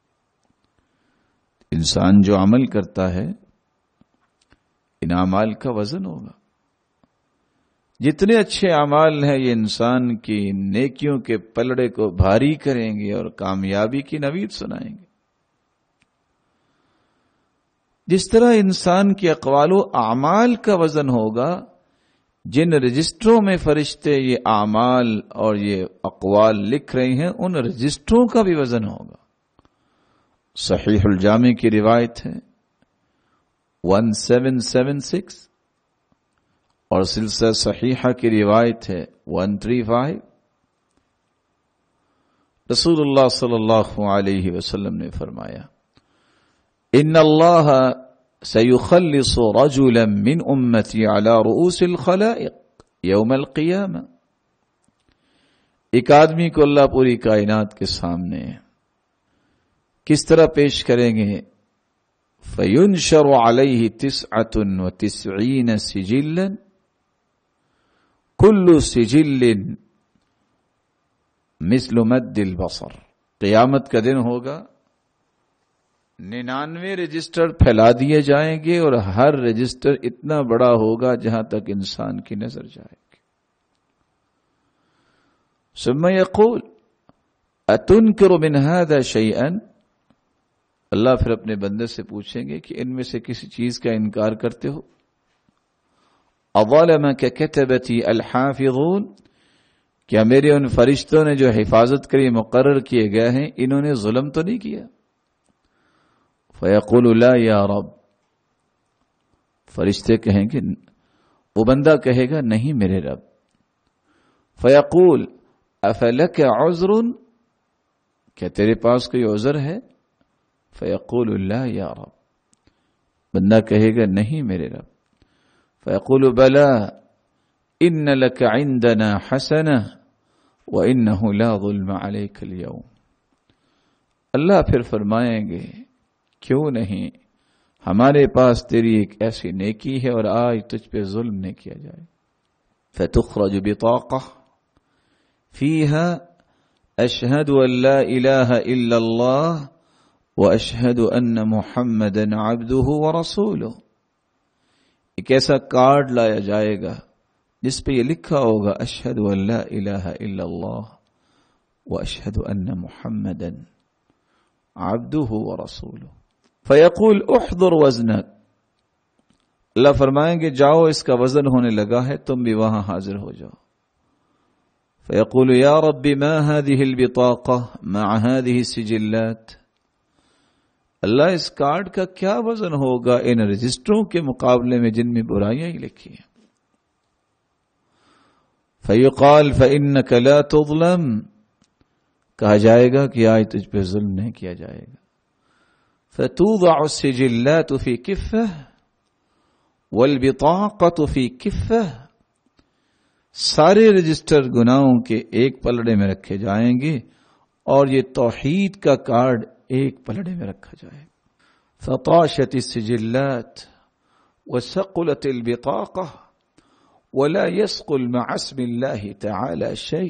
انسان جو عمل کرتا ہے ان اعمال کا وزن ہوگا. جتنے اچھے اعمال ہیں یہ انسان کی نیکیوں کے پلڑے کو بھاری کریں گے اور کامیابی کی نوید سنائیں گے. جس طرح انسان کے اقوال و اعمال کا وزن ہوگا، جن رجسٹروں میں فرشتے یہ اعمال اور یہ اقوال لکھ رہے ہیں ان رجسٹروں کا بھی وزن ہوگا. صحیح الجامع کی روایت ہے 1776 اور سلسلہ صحیحہ کی روایت ہے 135. رسول اللہ صلی اللہ علیہ وسلم نے فرمایا ان اللہ سيخلص رجلا من امتی على رؤوس الخلائق یوم القیامہ. ایک آدمی کو اللہ پوری کائنات کے سامنے کس طرح پیش کریں گے؟ فَيُنْشَرُ عَلَيْهِ 99 سِجِلًا كُلُّ سِجِلٍ مِثْلُ مَدِّ الْبَصَرِ. قیامت کا دن ہوگا 99 رجسٹر پھیلا دیے جائیں گے اور ہر رجسٹر اتنا بڑا ہوگا جہاں تک انسان کی نظر جائے گی. ثم يقول أتنكر من هذا شيئا، اللہ پھر اپنے بندے سے پوچھیں گے کہ ان میں سے کسی چیز کا انکار کرتے ہو؟ أظلمك كتبتي الحافظون، کیا میرے ان فرشتوں نے جو حفاظت کے لیے مقرر کیے گئے ہیں انہوں نے ظلم تو نہیں کیا؟ فَيَقُولُ لَا يَا رَبْ، فرشتے کہیں گے، وہ بندہ کہے گا نہیں میرے رب. فَيَقُول أَفَلَكَ عُذْرٌ، کیا تیرے پاس کوئی عذر ہے؟ فَيَقُولُ لَا يَا رَبْ، بندہ کہے گا نہیں میرے رب. فَيَقُولُ بَلَا إِنَّ لَكَ عِنْدَنَا حَسَنَةً وَإِنَّهُ لَا ظُلْمَ عَلَيْكَ الْيَوْمِ. اللہ پھر فرمائیں گے کیوں نہیں، ہمارے پاس تیری ایک ایسی نیکی ہے اور آج تجھ پہ ظلم نہیں کیا جائے. فَتُخْرَجُ بِطَاقَةٍ فِيهَا أَشْهَدُ أَن لَا إِلَهَ إِلَّا اللَّهُ وَأَشْهَدُ أَنَّ مُحَمَّدًا عَبْدُهُ وَرَسُولُهُ. ایک ایسا کارڈ لایا جائے گا جس پہ یہ لکھا ہوگا اشہد ان لا الہ الا اللہ واشہد ان محمدا عبدہ ورسولہ. فیقول احضر وزنک، اللہ فرمائیں گے جاؤ اس کا وزن ہونے لگا ہے تم بھی وہاں حاضر ہو جاؤ. فیقول یا رب ما هذه البطاقة مع هذه السجلات، اللہ اس کارڈ کا کیا وزن ہوگا ان رجسٹروں کے مقابلے میں جن میں برائیاں ہی لکھی ہیں. فیقال فإنک لا تظلم، کہا جائے گا کہ آج تجھ پہ ظلم نہیں کیا جائے گا. فتوضع السجلات في كفة والبطاقة في كفة، سارے رجسٹر گناہوں کے ایک پلڑے میں رکھے جائیں گے اور یہ توحید کا کارڈ ایک پلڑے میں رکھا جائے. فطاشت السجلات وثقلت البطاقة ولا يثقل مع اسم الله تعالى شيء.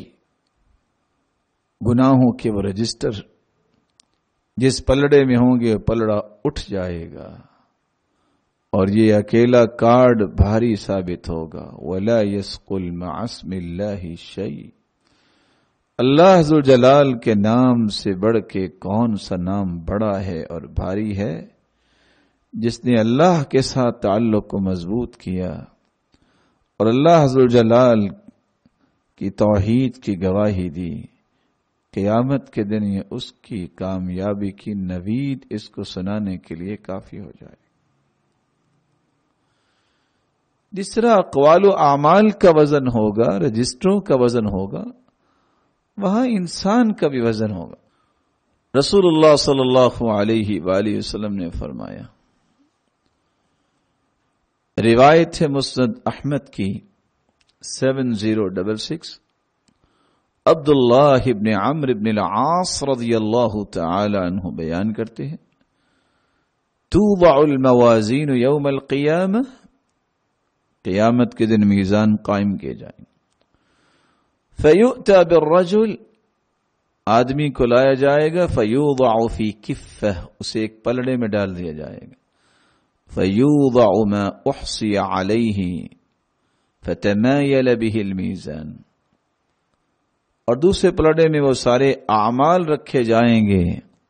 گناہوں کے وہ رجسٹر جس پلڑے میں ہوں گے پلڑا اٹھ جائے گا اور یہ اکیلا کارڈ بھاری ثابت ہوگا. ولا يثقل مع اسم الله شيء، اللہ ذو جلال کے نام سے بڑھ کے کون سا نام بڑا ہے اور بھاری ہے جس نے اللہ کے ساتھ تعلق کو مضبوط کیا اور اللہ ذو جلال کی توحید کی گواہی دی. قیامت کے دن یہ اس کی کامیابی کی نوید اس کو سنانے کے لیے کافی ہو جائے. جس طرح اقوال و اعمال کا وزن ہوگا، رجسٹروں کا وزن ہوگا، وہاں انسان کا بھی وزن ہوگا. رسول اللہ صلی اللہ علیہ وآلہ وسلم نے فرمایا، روایت ہے مسند احمد کی 7066 عبداللہ ابن عمرو ابن العاص رضی اللہ تعالی عنہ بیان کرتے ہیں توضع الموازین یوم القیامہ، قیامت کے دن میزان قائم کیے جائیں گے. فیؤتی بالرجل، آدمی کو لایا جائے گا. فیوضع فی کفہ، اسے ایک پلڑے میں ڈال دیا جائے گا. فیوضع ما احصی علیہ فتمایل به المیزان، اور دوسرے پلڑے میں وہ سارے اعمال رکھے جائیں گے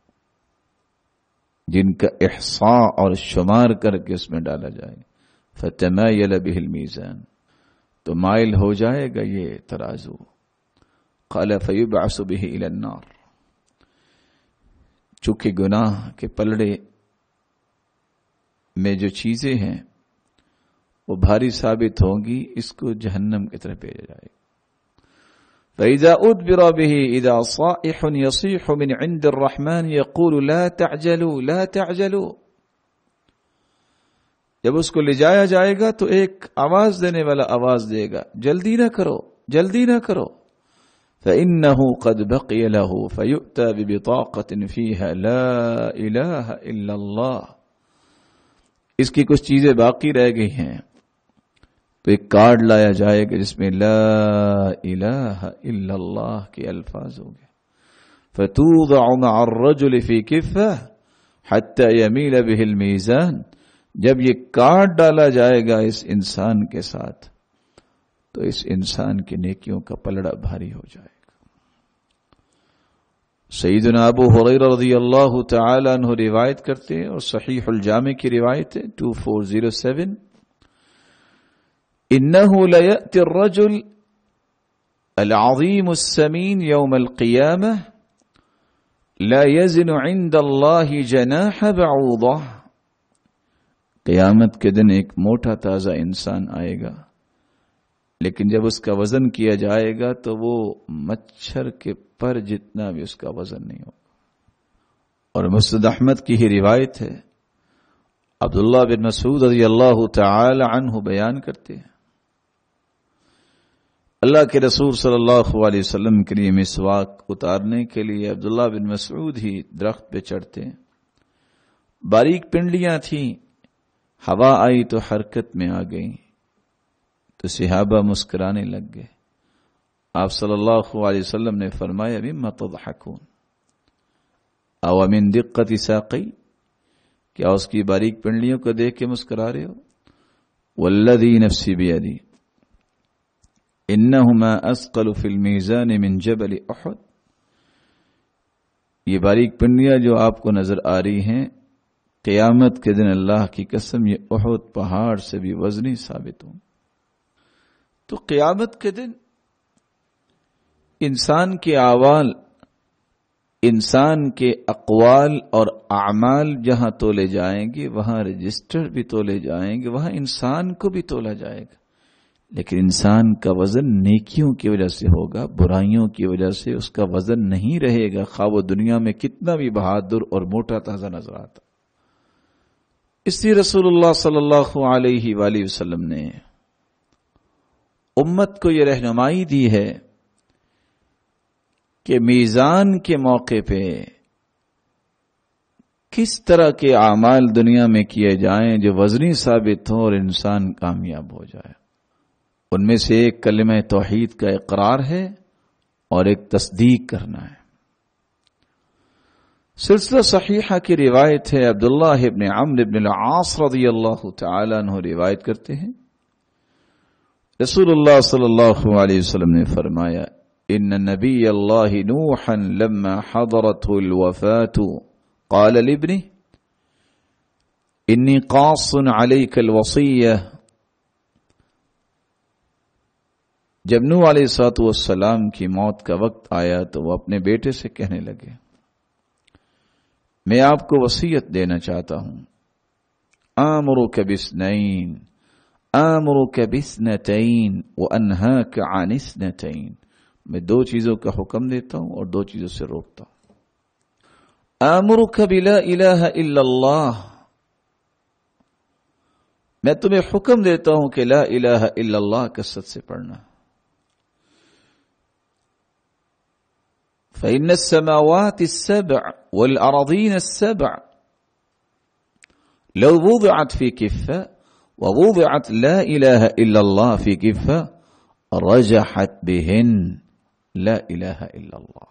جن کا احصاء اور شمار کر کے اس میں ڈالا جائے گا. فتمایل به المیزان، تو مائل ہو جائے گا یہ ترازو. قال فیبعث به الى النار، چونکہ گناہ کے پلڑے میں جو چیزیں ہیں وہ بھاری ثابت ہوں گی، اس کو جہنم کی طرف بھیجا جائے گا. فإذا أدبر به إذا صائح يصيح من عند الرحمن يقول لا تعجلوا لا تعجلوا، جب اس کو لے جایا جائے گا تو ایک آواز دینے والا آواز دے گا، جلدی نہ کرو جلدی نہ کرو. فإنه قد بقي له فيؤتى ببطاقة فيها لا إله إلا الله، اس کی کچھ چیزیں باقی رہ گئی ہیں تو ایک کارڈ لایا جائے گا جس میں لا الہ الا اللہ کے الفاظ ہوں گے. فتوضع مع الرجل في كفة حتى يميل به الميزان، جب یہ کارڈ ڈالا جائے گا اس انسان کے ساتھ تو اس انسان کی نیکیوں کا پلڑا بھاری ہو جائے گا. سیدنا ابو ہریرہ رضی اللہ تعالی عنہ روایت کرتے ہیں، اور صحیح الجامع کی روایت ہے 2407، انه ليأتي الرجل العظيم السمين يوم القيامة لا يزن عند الله جناح بعوضة، قیامت کے دن ایک موٹا تازہ انسان آئے گا، لیکن جب اس کا وزن کیا جائے گا تو وہ مچھر کے پر جتنا بھی اس کا وزن نہیں ہوگا. اور مسند احمد کی ہی روایت ہے، عبداللہ بن مسعود رضی اللہ تعالی عنہ بیان کرتے ہیں اللہ کے رسول صلی اللہ علیہ وسلم کے لیے مسواک اتارنے کے لیے عبداللہ بن مسعود ہی درخت پہ چڑھتے ہیں. باریک پنڈلیاں تھیں، ہوا آئی تو حرکت میں آ گئی تو صحابہ مسکرانے لگ گئے. آپ صلی اللہ علیہ وسلم نے فرمایا مما تضحکون او من دقت ساقی، کیا اس کی باریک پنڈلیوں کو دیکھ کے مسکرا رہے ہو؟ والذی نفسی بیدی انہما اثقل فی المیزان من جبل احد، یہ باریک پنڈلیاں جو آپ کو نظر آ رہی ہیں قیامت کے دن اللہ کی قسم یہ احد پہاڑ سے بھی وزنی ثابت ہوں. تو قیامت کے دن انسان کے اعمال، انسان کے اقوال اور اعمال جہاں تولے جائیں گے وہاں رجسٹر بھی تولے جائیں گے، وہاں انسان کو بھی تولا جائے گا، لیکن انسان کا وزن نیکیوں کی وجہ سے ہوگا، برائیوں کی وجہ سے اس کا وزن نہیں رہے گا، خواہ وہ دنیا میں کتنا بھی بہادر اور موٹا تازہ نظر آتا. اس لیے رسول اللہ صلی اللہ علیہ وآلہ وسلم نے امت کو یہ رہنمائی دی ہے کہ میزان کے موقع پہ کس طرح کے اعمال دنیا میں کیے جائیں جو وزنی ثابت ہوں اور انسان کامیاب ہو جائے. ان میں سے ایک کلمہ توحید کا اقرار ہے اور ایک تصدیق کرنا ہے. سلسلہ صحیحہ کی روایت ہے، عبداللہ ابن عمرو ابن العاص رضی اللہ تعالی عنہ روایت کرتے ہیں رسول اللہ صلی اللہ علیہ وسلم نے فرمایا ان نبی اللہ نوحا لما حضرته الوفاة قال لابنه انی قاص علیک الوصیہ، جب نوح علیہ السلام کی موت کا وقت آیا تو وہ اپنے بیٹے سے کہنے لگے میں آپ کو وصیت دینا چاہتا ہوں، آمرک باثنین آمرک باثنتین وانہاک عن اثنتین، میں دو چیزوں کا حکم دیتا ہوں اور دو چیزوں سے روکتا ہوں. آمرک بلا الہ الا اللہ، میں تمہیں حکم دیتا ہوں کہ لا الہ الا اللہ کثرت سے پڑھنا. فإن السماوات السبع والأراضين السبع لو وضعت في كفة ووضعت لا إله إلا الله في كفة رجحت بهن لا إله إلا الله.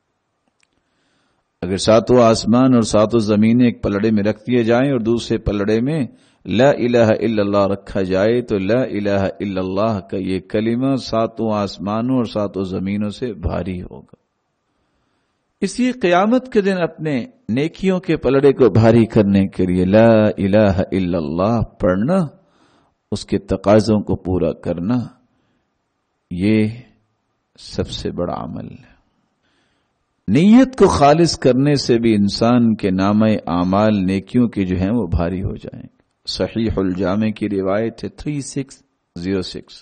اگر ساتوں آسمان اور ساتوں زمینیں ایک پلڑے میں رکھ دیے جائیں اور دوسرے پلڑے میں لا الہ الا اللہ رکھا جائے تو لا الہ الا اللہ کا یہ کلمہ ساتوں آسمانوں اور ساتوں زمینوں سے بھاری ہوگا. اس لیے قیامت کے دن اپنے نیکیوں کے پلڑے کو بھاری کرنے کے لیے لا الہ الا اللہ پڑھنا، اس کے تقاضوں کو پورا کرنا، یہ سب سے بڑا عمل ہے. نیت کو خالص کرنے سے بھی انسان کے نامہ اعمال نیکیوں کے جو ہیں وہ بھاری ہو جائیں گے. صحیح الجامع کی روایت ہے 3606.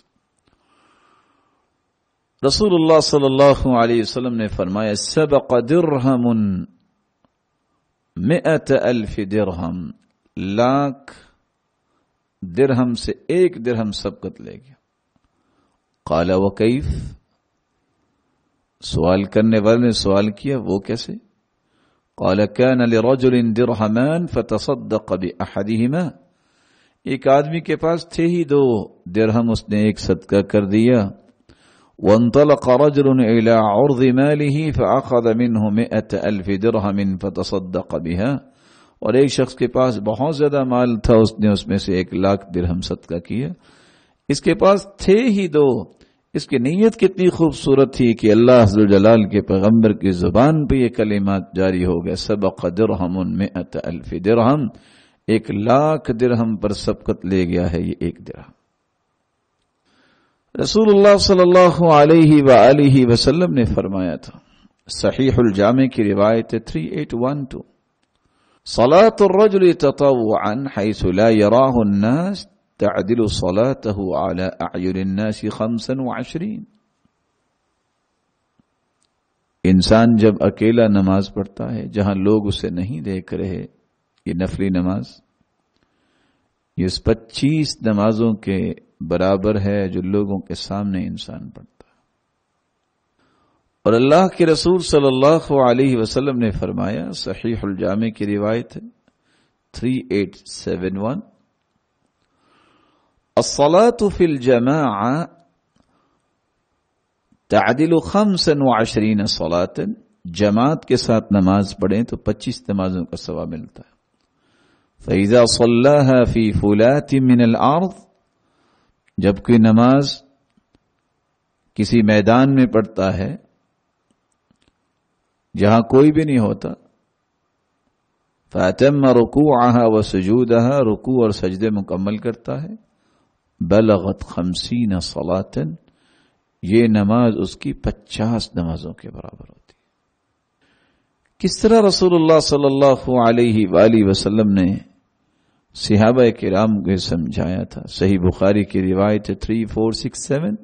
رسول اللہ صلی اللہ علیہ وسلم نے فرمایا سبق درہم 100,000 درہم، لاکھ درہم سے ایک درہم سبقت لے گیا. قال وکیف، سوال کرنے والے نے سوال کیا وہ کیسے؟ قال كان لرجل درہمان فتصدق بأحدهما، ایک آدمی کے پاس تھے ہی 2 درہم، اس نے ایک صدقہ کر دیا. وانطلق رجل الى عرض ماله فاخذ منه 100,000 درہم فتصدق بها، اور ایک شخص کے پاس بہت زیادہ مال تھا، اس نے اس میں سے 1,00,000 درہم صدقہ کیا. اس کے پاس تھے ہی 2. اس کی نیت کتنی خوبصورت تھی کہ اللہ ذوالجلال کے پیغمبر کی زبان پہ یہ کلمات جاری ہو گئے. سبق درہم 100,000 درہم، 1,00,000 درہم پر سبقت لے گیا ہے یہ 1 درہم. رسول اللہ صلی اللہ علیہ وآلہ وسلم نے فرمایا تھا، صحیح الجامع کی روایت 3812، صلاة الرجل تطوعا حيث لا يراه الناس تعدل صلاته على أعين الناس 25. انسان جب اکیلا نماز پڑھتا ہے جہاں لوگ اسے نہیں دیکھ رہے، یہ نفلی نماز، یہ 25 نمازوں کے برابر ہے جو لوگوں کے سامنے انسان پڑھتا ہے. اور اللہ کے رسول صلی اللہ علیہ وسلم نے فرمایا، صحیح الجامع کی روایت ہے 3871، الصلاة في الجماعة تعدل 25 صلاة، جماعت کے ساتھ نماز پڑھیں تو 25 نمازوں کا ثواب ملتا ہے. فإذا صلاها في فلات من الأرض، جب کوئی نماز کسی میدان میں پڑھتا ہے جہاں کوئی بھی نہیں ہوتا، فأتم رکوعها وسجودها، رکوع اور سجدے مکمل کرتا ہے، بلغت 50 صلاة، یہ نماز اس کی 50 نمازوں کے برابر ہوتی ہے. کس طرح رسول اللہ صلی اللہ علیہ وآلہ وسلم نے صحابہ کرام کو سمجھایا تھا. صحیح بخاری کی روایت 3467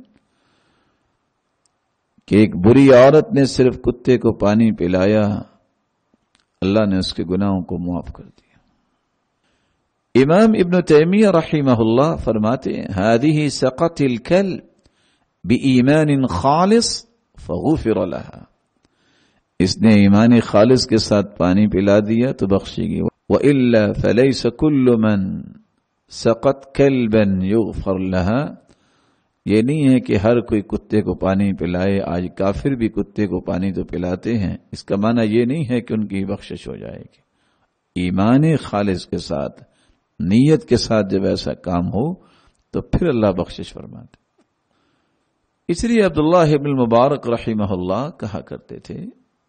کہ ایک بری عورت نے صرف کتے کو پانی پلایا، اللہ نے اس کے گناہوں کو معاف کر دیا. امام ابن تیمیہ رحمہ اللہ فرماتے ہیں، هذه سقط الكلب بإيمان خالص فغفر لها، اس نے ایمان خالص کے ساتھ پانی پلا دیا تو بخشے گی. وَإِلَّا فَلَيْسَ كُلُّ مَنْ سَقَتْ كَلْبًا يُغْفَرْ لَهَا، یہ نہیں ہے کہ ہر کوئی کتے کو پانی پلائے. آج کافر بھی کتے کو پانی تو پلاتے ہیں، اس کا معنی یہ نہیں ہے کہ ان کی بخشش ہو جائے گی. ایمان خالص کے ساتھ، نیت کے ساتھ جب ایسا کام ہو تو پھر اللہ بخشش فرماتے. اس لیے عبداللہ ابن المبارک رحمہ اللہ کہا کرتے تھے،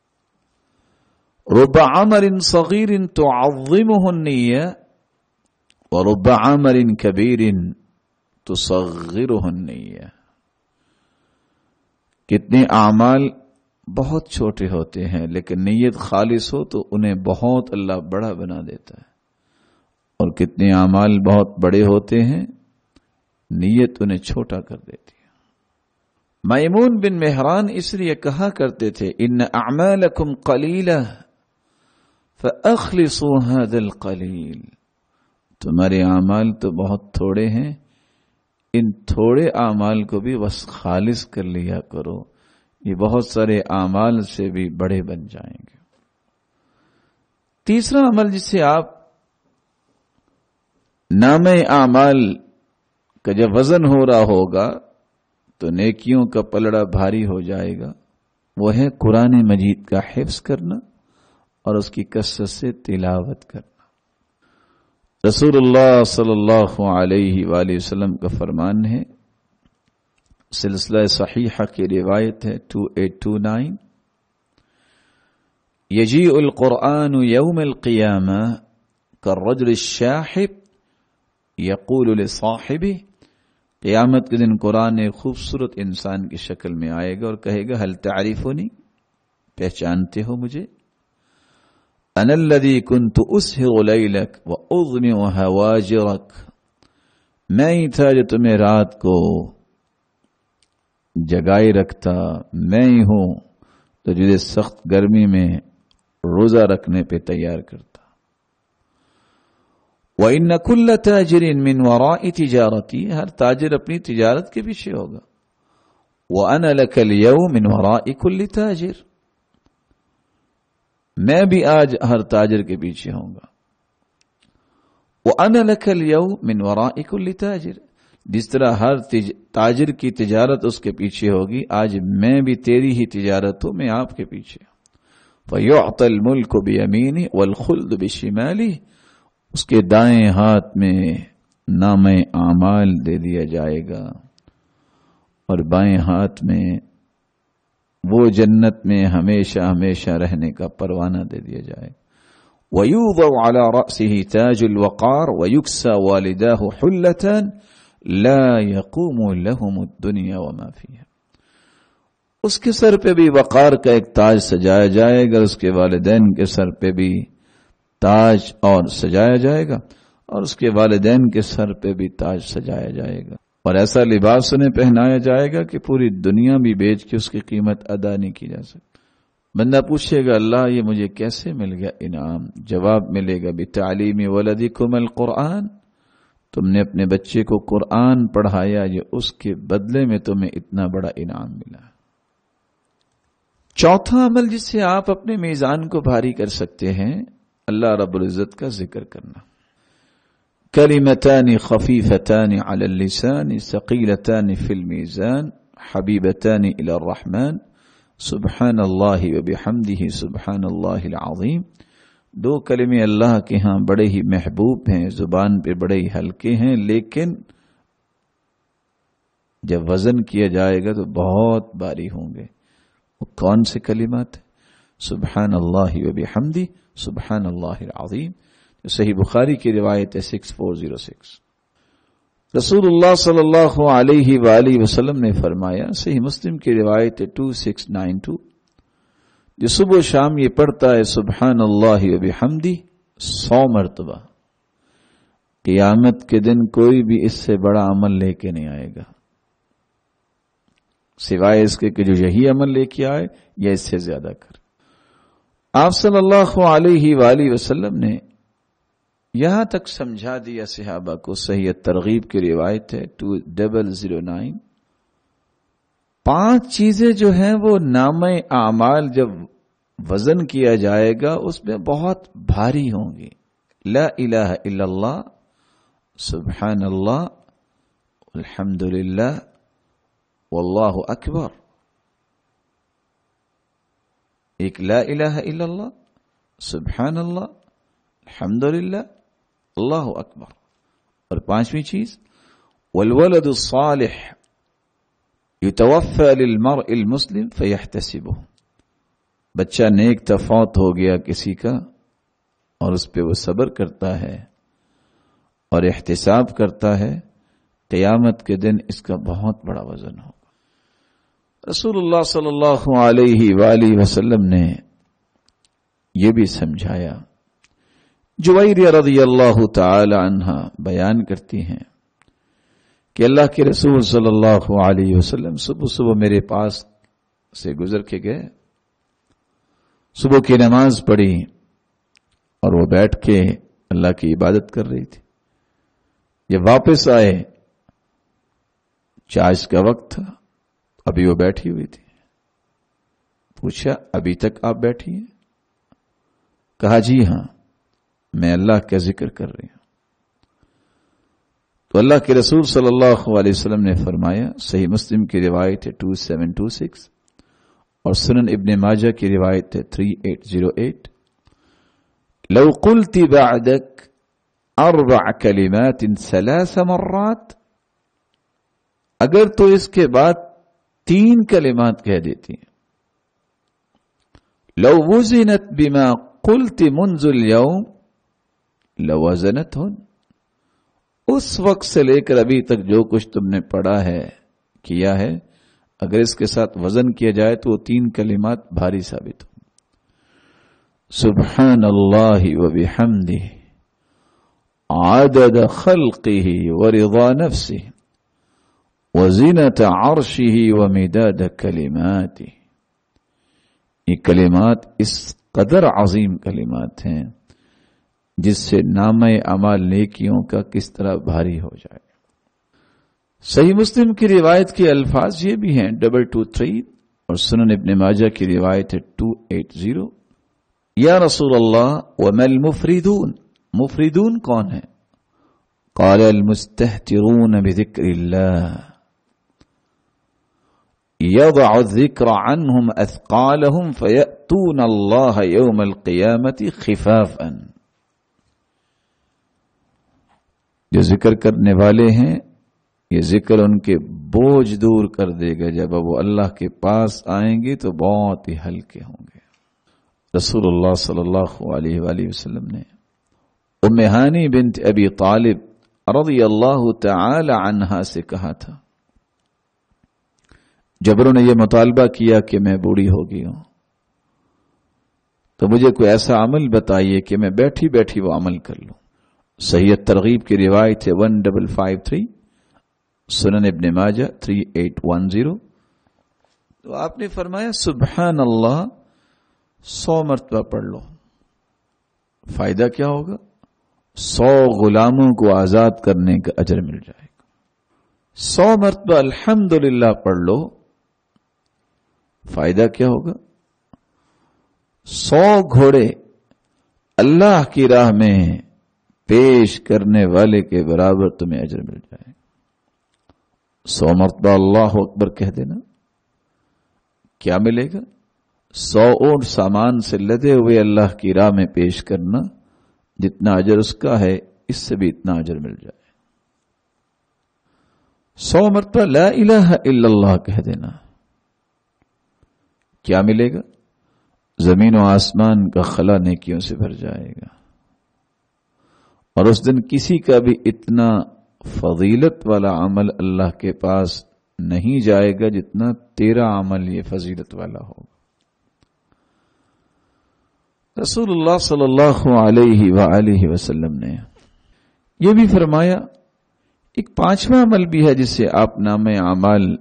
رب عمر صغیر تعظمه النیہ ورب عمر کبیر تصغره النیہ. کتنے اعمال بہت چھوٹے ہوتے ہیں لیکن نیت خالص ہو تو انہیں بہت اللہ بڑا بنا دیتا ہے، اور کتنے اعمال بہت بڑے ہوتے ہیں، نیت انہیں چھوٹا کر دیتی ہے. میمون بن مہران اس لیے کہا کرتے تھے، ان اعمالکم قلیلہ فاخلصوا هذا القلیل، تمہارے اعمال تو بہت تھوڑے ہیں، ان تھوڑے اعمال کو بھی بس خالص کر لیا کرو، یہ بہت سارے اعمال سے بھی بڑے بن جائیں گے۔ تیسرا عمل جس سے آپ نام اعمال کا جب وزن ہو رہا ہوگا تو نیکیوں کا پلڑا بھاری ہو جائے گا، وہ ہے قرآن مجید کا حفظ کرنا اور اس کی کثرت سے تلاوت کرنا۔ رسول اللہ صلی اللہ علیہ وآلہ وسلم کا فرمان ہے، سلسلہ صحیحہ کی روایت ہے 2829، یجیء القرآن یوم القیامہ کالرجل الشاحب یقول لصاحبہ، قیامت کے دن قرآن ایک خوبصورت انسان کی شکل میں آئے گا اور کہے گا هل تعرفنی، پہچانتے ہو مجھے؟ انا الذی کنت اسہر لیلک واضمع ہواجرک، میں ہی تھا جو تمہیں رات کو جگائے رکھتا، میں ہی ہوں تو جسے سخت گرمی میں روزہ رکھنے پہ تیار کرتا۔ وَإِنَّ كُلَّ تَاجِرٍ مِّن وَرَاءِ تِجَارَتِهِ، ہر تاجر اپنی تجارت کے پیچھے ہوگا۔ وَأَنَا لَكَ الْيَوْمَ مِن وَرَاءِ كُلِّ تَاجِرٍ، میں بھی آج ہر تاجر کے پیچھے ہوں گا۔ وَأَنَا لَكَ الْيَوْمَ مِن وَرَاءِ كُلِّ تَاجِرٍ، جس طرح ہر تاجر کی تجارت اس کے پیچھے ہوگی، آج میں بھی تیری ہی تجارت ہوں، میں آپ کے پیچھے ہوں۔ فَيُعْطَى الْمُلْكُ بِيَمِينِهِ وَالْخُلْدُ بِشِمَالِهِ، اس کے دائیں ہاتھ میں نام اعمال دے دیا جائے گا اور بائیں ہاتھ میں وہ جنت میں ہمیشہ ہمیشہ رہنے کا پروانہ دے دیا جائے گا۔ وَيُوضَعُ عَلَى رَأْسِهِ تَاجُ الْوَقَارِ وَيُكْسَى وَالِدَاهُ حُلَّةً لَا يَقُومُ لَهُمُ الدُّنْيَا وَمَا فِيهَا، اس کے سر پہ بھی وقار کا ایک تاج سجایا جائے گا، اس کے والدین کے سر پہ بھی تاج اور سجایا جائے گا اور اس کے والدین کے سر پہ بھی تاج سجایا جائے گا، اور ایسا لباس انہیں پہنایا جائے گا کہ پوری دنیا بھی بیچ کے اس کی قیمت ادا نہیں کی جا سکتی۔ بندہ پوچھے گا اللہ یہ مجھے کیسے مل گیا انعام؟ جواب ملے گا بتعلیم ولدکم القرآن، تم نے اپنے بچے کو قرآن پڑھایا، یہ اس کے بدلے میں تمہیں اتنا بڑا انعام ملا۔ چوتھا عمل جس سے آپ اپنے میزان کو بھاری کر سکتے ہیں، اللہ رب العزت کا ذکر کرنا۔ کلمتان خفیفتان علی اللسان ثقیلتان فی المیزان حبیبتان الی الرحمن سبحان اللہ وبحمدہ سبحان اللہ العظیم، دو کلمے اللہ کے ہاں بڑے ہی محبوب ہیں، زبان پہ بڑے ہی ہلکے ہیں، لیکن جب وزن کیا جائے گا تو بہت بھاری ہوں گے۔ وہ کون سے کلمات ہیں؟ سبحان اللہ وبحمدہ سبحان اللہ العظیم، صحیح بخاری کی روایت ہے 6406۔ رسول اللہ صلی اللہ علیہ وآلہ وسلم نے فرمایا، صحیح مسلم کی روایت ہے 2692، جو صبح و شام یہ پڑھتا ہے سبحان اللہ وبحمدہ 100 مرتبہ، قیامت کے دن کوئی بھی اس سے بڑا عمل لے کے نہیں آئے گا، سوائے اس کے کہ جو یہی عمل لے کے آئے یا اس سے زیادہ کر۔ آپ صلی اللہ علیہ وآلہ وسلم نے یہاں تک سمجھا دیا صحابہ کو، صحیح ترغیب کی روایت ہے 2009، 5 چیزیں جو ہیں وہ نام اعمال جب وزن کیا جائے گا اس میں بہت بھاری ہوں گی۔ لا الہ الا اللہ، سبحان اللہ، الحمدللہ، واللہ اکبر۔ ایک لا الہ الا اللہ، سبحان اللہ، الحمدللہ، اللہ اکبر، اور 5ویں چیز والولد الصالح یتوفى للمرء المسلم فیحتسبہ، بچہ نیک تفوت ہو گیا کسی کا اور اس پہ وہ صبر کرتا ہے اور احتساب کرتا ہے، قیامت کے دن اس کا بہت بڑا وزن ہوگا۔ رسول اللہ صلی اللہ علیہ وآلہ وسلم نے یہ بھی سمجھایا۔ جویریہ رضی اللہ تعالی عنہ بیان کرتی ہیں کہ اللہ کے رسول صلی اللہ علیہ وسلم صبح صبح میرے پاس سے گزر کے گئے، صبح کی نماز پڑھی اور وہ بیٹھ کے اللہ کی عبادت کر رہی تھی۔ یہ واپس آئے، چارج کا وقت تھا، ابھی وہ بیٹھی ہوئی تھی. پوچھا ابھی تک آپ بیٹھی ہیں؟ کہا جی ہاں، میں اللہ کا ذکر کر رہی ہوں. تو اللہ کے رسول صلی اللہ علیہ وسلم نے فرمایا، صحیح مسلم کی روایت ہے 2726 اور سنن ابن ماجہ کی روایت ہے 3808، لو قلت بعدك 4 كلمات 3 مرات، اگر تو اس کے بعد 3 کلمات کہہ دیتی ہیں، لو وزنت بما قلت منذ اليوم لوزنتهن، اس وقت سے لے کر ابھی تک جو کچھ تم نے پڑھا ہے، کیا ہے، اگر اس کے ساتھ وزن کیا جائے تو وہ 3 کلمات بھاری ثابت ہوں. سبحان اللہ وبحمدہ عدد خلقہ ورضا نفسہ وزینت عرشہ ومداد کلماتہ. یہ کلمات اس قدر عظیم کلمات ہیں جس سے نامہ اعمال نیکیوں کا کس طرح بھاری ہو جائے. صحیح مسلم کی روایت کے الفاظ یہ بھی ہیں 223 اور سنن ابن ماجہ کی روایت ہے 280. یا رسول اللہ وما المفردون، مفردون کون ہیں؟ قال المستهترون بذکر اللہ يضع الذکر عنهم اثقالهم فيأتون اللہ یوم القیامت خفافا. جو ذکر کرنے والے ہیں، یہ ذکر ان کے بوجھ دور کر دے گا، جب وہ اللہ کے پاس آئیں گے تو بہت ہی ہلکے ہوں گے. رسول اللہ صلی اللہ علیہ وآلہ وسلم نے ام ہانی بنت ابی طالب رضی اللہ تعالی عنہا سے کہا تھا، جب انہوں نے یہ مطالبہ کیا کہ میں بوڑھی ہو گئی ہوں تو مجھے کوئی ایسا عمل بتائیے کہ میں بیٹھی بیٹھی وہ عمل کر لوں. صحیح ترغیب کی روایت ہے 1553، سنن ابن ماجہ 3810. تو آپ نے فرمایا سبحان اللہ 100 مرتبہ پڑھ لو. فائدہ کیا ہوگا؟ 100 غلاموں کو آزاد کرنے کا اجر مل جائے گا. 100 مرتبہ الحمدللہ پڑھ لو، فائدہ کیا ہوگا؟ 100 گھوڑے اللہ کی راہ میں پیش کرنے والے کے برابر تمہیں اجر مل جائے. 100 مرتبہ اللہ اکبر کہہ دینا، کیا ملے گا؟ 100 اونٹ سامان سے لدے ہوئے اللہ کی راہ میں پیش کرنا، جتنا اجر اس کا ہے اس سے بھی اتنا اجر مل جائے. 100 مرتبہ لا الہ الا اللہ کہہ دینا، کیا ملے گا؟ زمین و آسمان کا خلا نیکیوں سے بھر جائے گا. اور اس دن کسی کا بھی اتنا فضیلت والا عمل اللہ کے پاس نہیں جائے گا جتنا تیرا عمل یہ فضیلت والا ہوگا. رسول اللہ صلی اللہ علیہ وآلہ وسلم نے یہ بھی فرمایا، ایک 5واں عمل بھی ہے جس سے آپ نامہ اعمال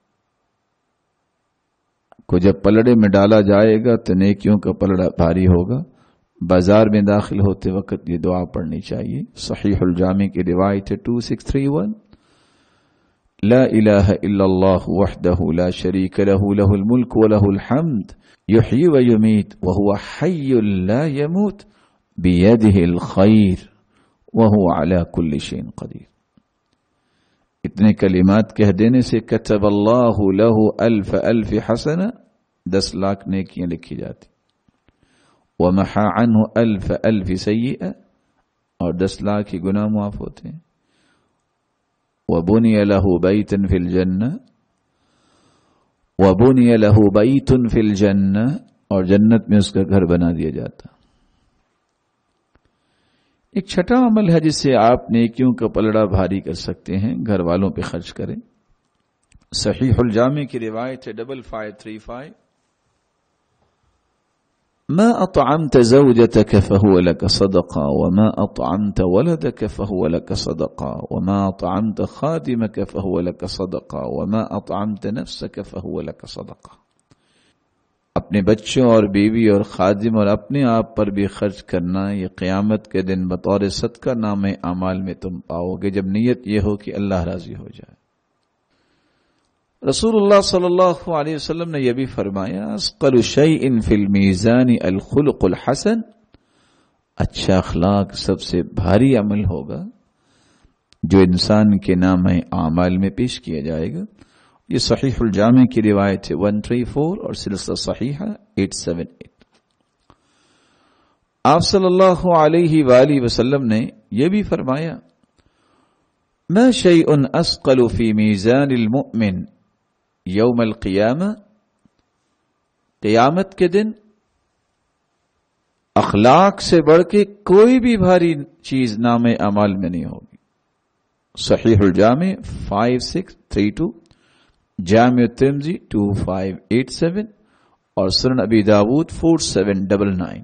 کو جب پلڑے میں ڈالا جائے گا تو نیکیوں کا پلڑا بھاری ہوگا. بازار میں داخل ہوتے وقت یہ دعا پڑھنی چاہیے. صحیح الجامع کی روایت ہے 2631، لا الہ الا اللہ وحدہ لا شریک لہ لہ الملک ولہ الحمد یحیی ویمیت وہو حی لا یموت بیدہ الخیر وہو علی کل شیء قدیر. اتنے کلمات کہہ دینے سے کتب اللہ لہ الف الف حسنہ، 10 لاکھ نیکیاں لکھی جاتی. ومحا عنہ الف الف سیئہ، اور 10 لاکھ ہی گناہ معاف ہوتے ہیں. وبنی لہ بیت فی الجنہ، وبنی لہ بیت فی الجنہ، اور جنت میں اس کا گھر بنا دیا جاتا. ایک 6واں عمل ہے جس سے آپ نیکیوں کا پلڑا بھاری کر سکتے ہیں، گھر والوں پہ خرچ کریں. صحیح الجامع کی روایت ہے 5535، ما اطعمت زوجتك فهو لك صدقہ وما اطعمت ولدك فهو لك صدقہ وما اطعمت خادمك فهو لك صدقہ وما اطعمت نفسك فهو لك صدقہ. اپنے بچوں اور بیوی اور خادم اور اپنے آپ پر بھی خرچ کرنا، یہ قیامت کے دن بطور صدقہ نامہ اعمال میں تم پاؤ گے، جب نیت یہ ہو کہ اللہ راضی ہو جائے۔ رسول اللہ صلی اللہ علیہ وسلم نے یہ بھی فرمایا، اثقل شیء فی المیزان الخلق الحسن، اچھا اخلاق سب سے بھاری عمل ہوگا جو انسان کے نامہ اعمال میں پیش کیا جائے گا۔ یہ صحیح الجامع کی روایت ہے 134 اور سلسلہ صحیحہ 878۔ آپ صلی اللہ علیہ وآلہ وسلم نے یہ بھی فرمایا، ما شیء اثقل فی میزان المؤمن یوم القیامہ، قیامت کے دن اخلاق سے بڑھ کے کوئی بھی بھاری چیز نام اعمال میں نہیں ہوگی۔ صحیح الجامع 5632، جامع ترمذی 2587 اور سنن ابی داود 4799۔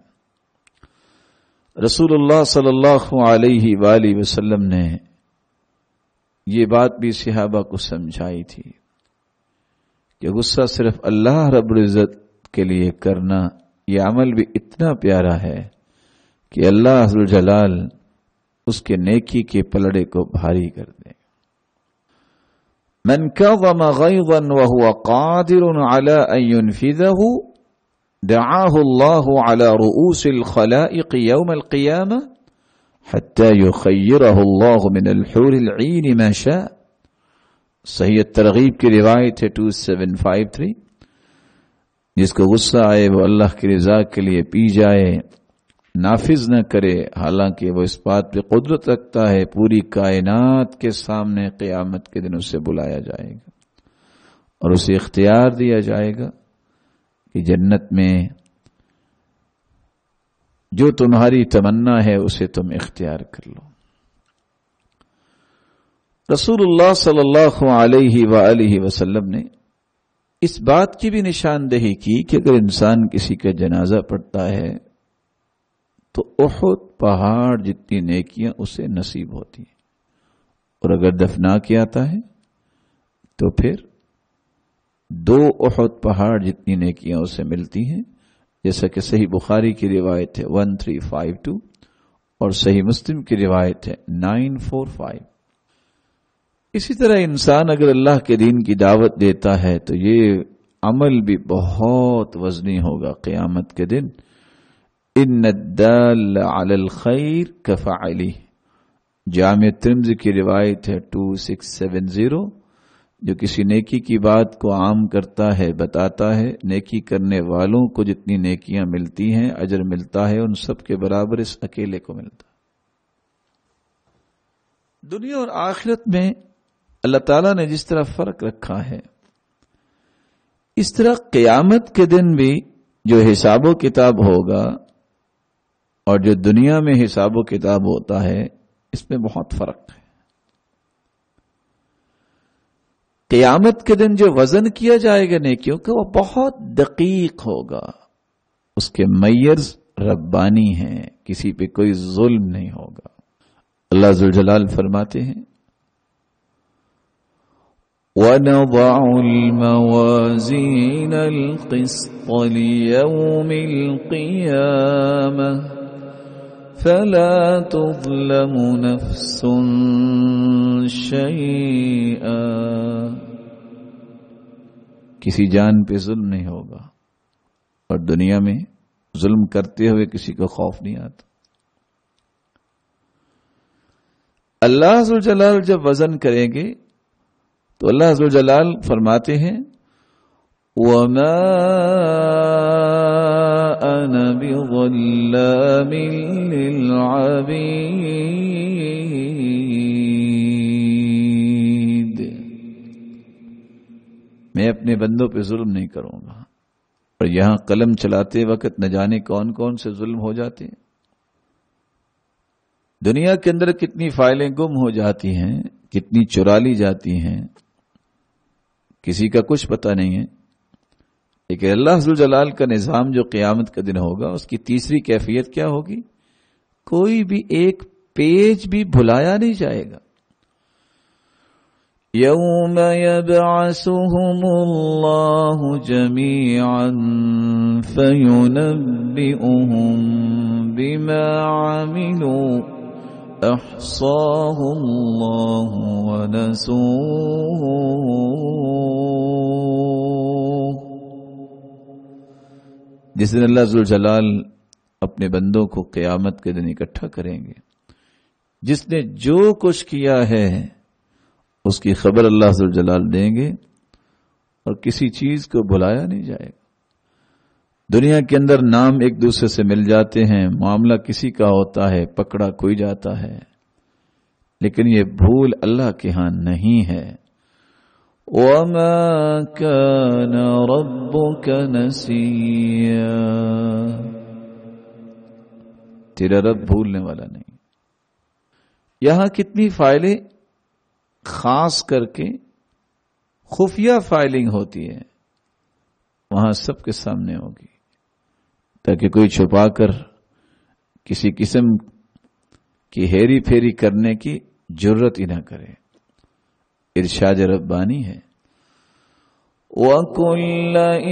رسول اللہ صلی اللہ علیہ وآلہ وسلم نے یہ بات بھی صحابہ کو سمجھائی تھی کہ غصہ صرف اللہ رب العزت کے لیے کرنا، یہ عمل بھی اتنا پیارا ہے کہ اللہ ذو الجلال اس کے نیکی کے پلڑے کو بھاری کر دے۔ من كظم غيظا وهو قادر على أن ينفذه دعاه الله على رؤوس الخلائق يوم القيامة حتى يخيره الله من الحور العين ما شاء۔ صحیح ترغیب کی روایت ہے 2753۔ جس کو غصہ آئے وہ اللہ کی رضا کے لیے پی جائے، نافذ نہ کرے، حالانکہ وہ اس بات پہ قدرت رکھتا ہے، پوری کائنات کے سامنے قیامت کے دن اسے بلایا جائے گا اور اسے اختیار دیا جائے گا کہ جنت میں جو تمہاری تمنا ہے اسے تم اختیار کر لو۔ رسول اللہ صلی اللہ علیہ وآلہ وسلم نے اس بات کی بھی نشاندہی کی کہ اگر انسان کسی کا جنازہ پڑھتا ہے تو احد پہاڑ جتنی نیکیاں اسے نصیب ہوتی ہیں، اور اگر دفنا کیا آتا ہے تو پھر 2 احد پہاڑ جتنی نیکیاں اسے ملتی ہیں، جیسا کہ صحیح بخاری کی روایت ہے 1352 اور صحیح مسلم کی روایت ہے 945۔ اسی طرح انسان اگر اللہ کے دین کی دعوت دیتا ہے تو یہ عمل بھی بہت وزنی ہوگا قیامت کے دن۔ ان الدال علی الخیر کفاعلہ، جامع ترمذی کی روایت ہے 2670۔ جو کسی نیکی کی بات کو عام کرتا ہے، بتاتا ہے، نیکی کرنے والوں کو جتنی نیکیاں ملتی ہیں، اجر ملتا ہے، ان سب کے برابر اس اکیلے کو ملتا ہے۔ دنیا اور آخرت میں اللہ تعالیٰ نے جس طرح فرق رکھا ہے، اس طرح قیامت کے دن بھی جو حساب و کتاب ہوگا اور جو دنیا میں حساب و کتاب ہوتا ہے، اس میں بہت فرق ہے۔ قیامت کے دن جو وزن کیا جائے گا نیکیوں کا، وہ بہت دقیق ہوگا، اس کے میئرز ربانی ہیں، کسی پہ کوئی ظلم نہیں ہوگا۔ اللہ ذوالجلال فرماتے ہیں وَنَضَعُ الْمَوَازِينَ الْقِسْطَ لِيَوْمِ الْقِيَامَةِ فَلَا تُظْلَمُ نَفْسٌ شَيْئًا، کسی جان پہ ظلم نہیں ہوگا، اور دنیا میں ظلم کرتے ہوئے کسی کو خوف نہیں آتا۔ اللہ ذوالجلال جب وزن کریں گے تو اللہ ذوالجلال فرماتے ہیں وَمَا أَنَا بِظَلَّامٍ لِّلْعَبِيدِ، میں اپنے بندوں پہ ظلم نہیں کروں گا۔ اور یہاں قلم چلاتے وقت نہ جانے کون کون سے ظلم ہو جاتے ہیں۔ دنیا کے اندر کتنی فائلیں گم ہو جاتی ہیں، کتنی چرا لی جاتی ہیں، کسی کا کچھ پتہ نہیں ہے۔ لیکن اللہ ذوالجلال کا نظام جو قیامت کا دن ہوگا، اس کی تیسری کیفیت کیا ہوگی؟ کوئی بھی ایک پیج بھی بھلایا نہیں جائے گا۔ يوم يبعثهم الله جميعا فينبئهم بما عملوا احصاه الله ونسوه. جس دن اللہ ذوالجلال اپنے بندوں کو قیامت کے دن اکٹھا کریں گے، جس نے جو کچھ کیا ہے اس کی خبر اللہ ذوالجلال دیں گے، اور کسی چیز کو بھلایا نہیں جائے گا. دنیا کے اندر نام ایک دوسرے سے مل جاتے ہیں، معاملہ کسی کا ہوتا ہے، پکڑا کوئی جاتا ہے، لیکن یہ بھول اللہ کے ہاں نہیں ہے. وَمَا كَانَ رَبُّكَ نَسِيًّا، تیرا رب بھولنے والا نہیں. یہاں کتنی فائلیں خاص کر کے خفیہ فائلنگ ہوتی ہے، وہاں سب کے سامنے ہوگی، تاکہ کوئی چھپا کر کسی قسم کی ہیری پھیری کرنے کی جرت ہی نہ کرے. ارشاد ربانی ہے، وَكُلَّ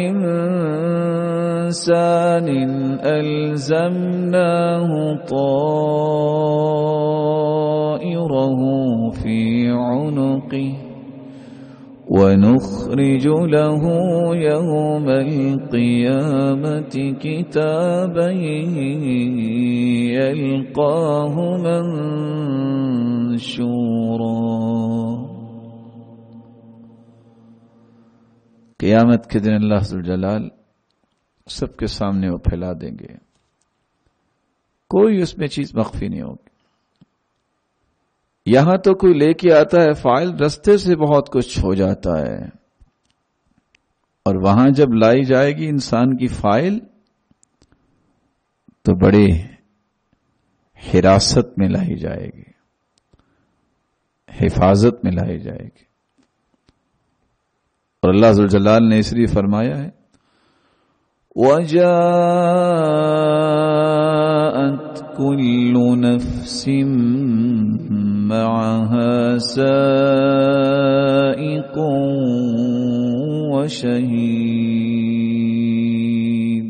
إِنسَانٍ أَلْزَمْنَاهُ طَائِرَهُ فِي عُنُقِهِ وَنُخْرِجُ لَهُ يَوْمَ الْقِيَامَةِ كِتَابًا يَلْقَاهُ مَنشُورًا. قیامت کے دن اللہ ذوالجلال سب کے سامنے وہ پھیلا دیں گے، کوئی اس میں چیز مخفی نہیں ہوگی. یہاں تو کوئی لے کے آتا ہے فائل، رستے سے بہت کچھ ہو جاتا ہے، اور وہاں جب لائی جائے گی انسان کی فائل تو بڑے حراست میں لائی جائے گی، حفاظت میں لائی جائے گی. اور اللہ ذوالجلال نے اس لیے فرمایا ہے، وَجَاءَتْ كُلُّ نَفْسٍ مَّعَهَا سَائِقٌ وَشَهِيدٌ.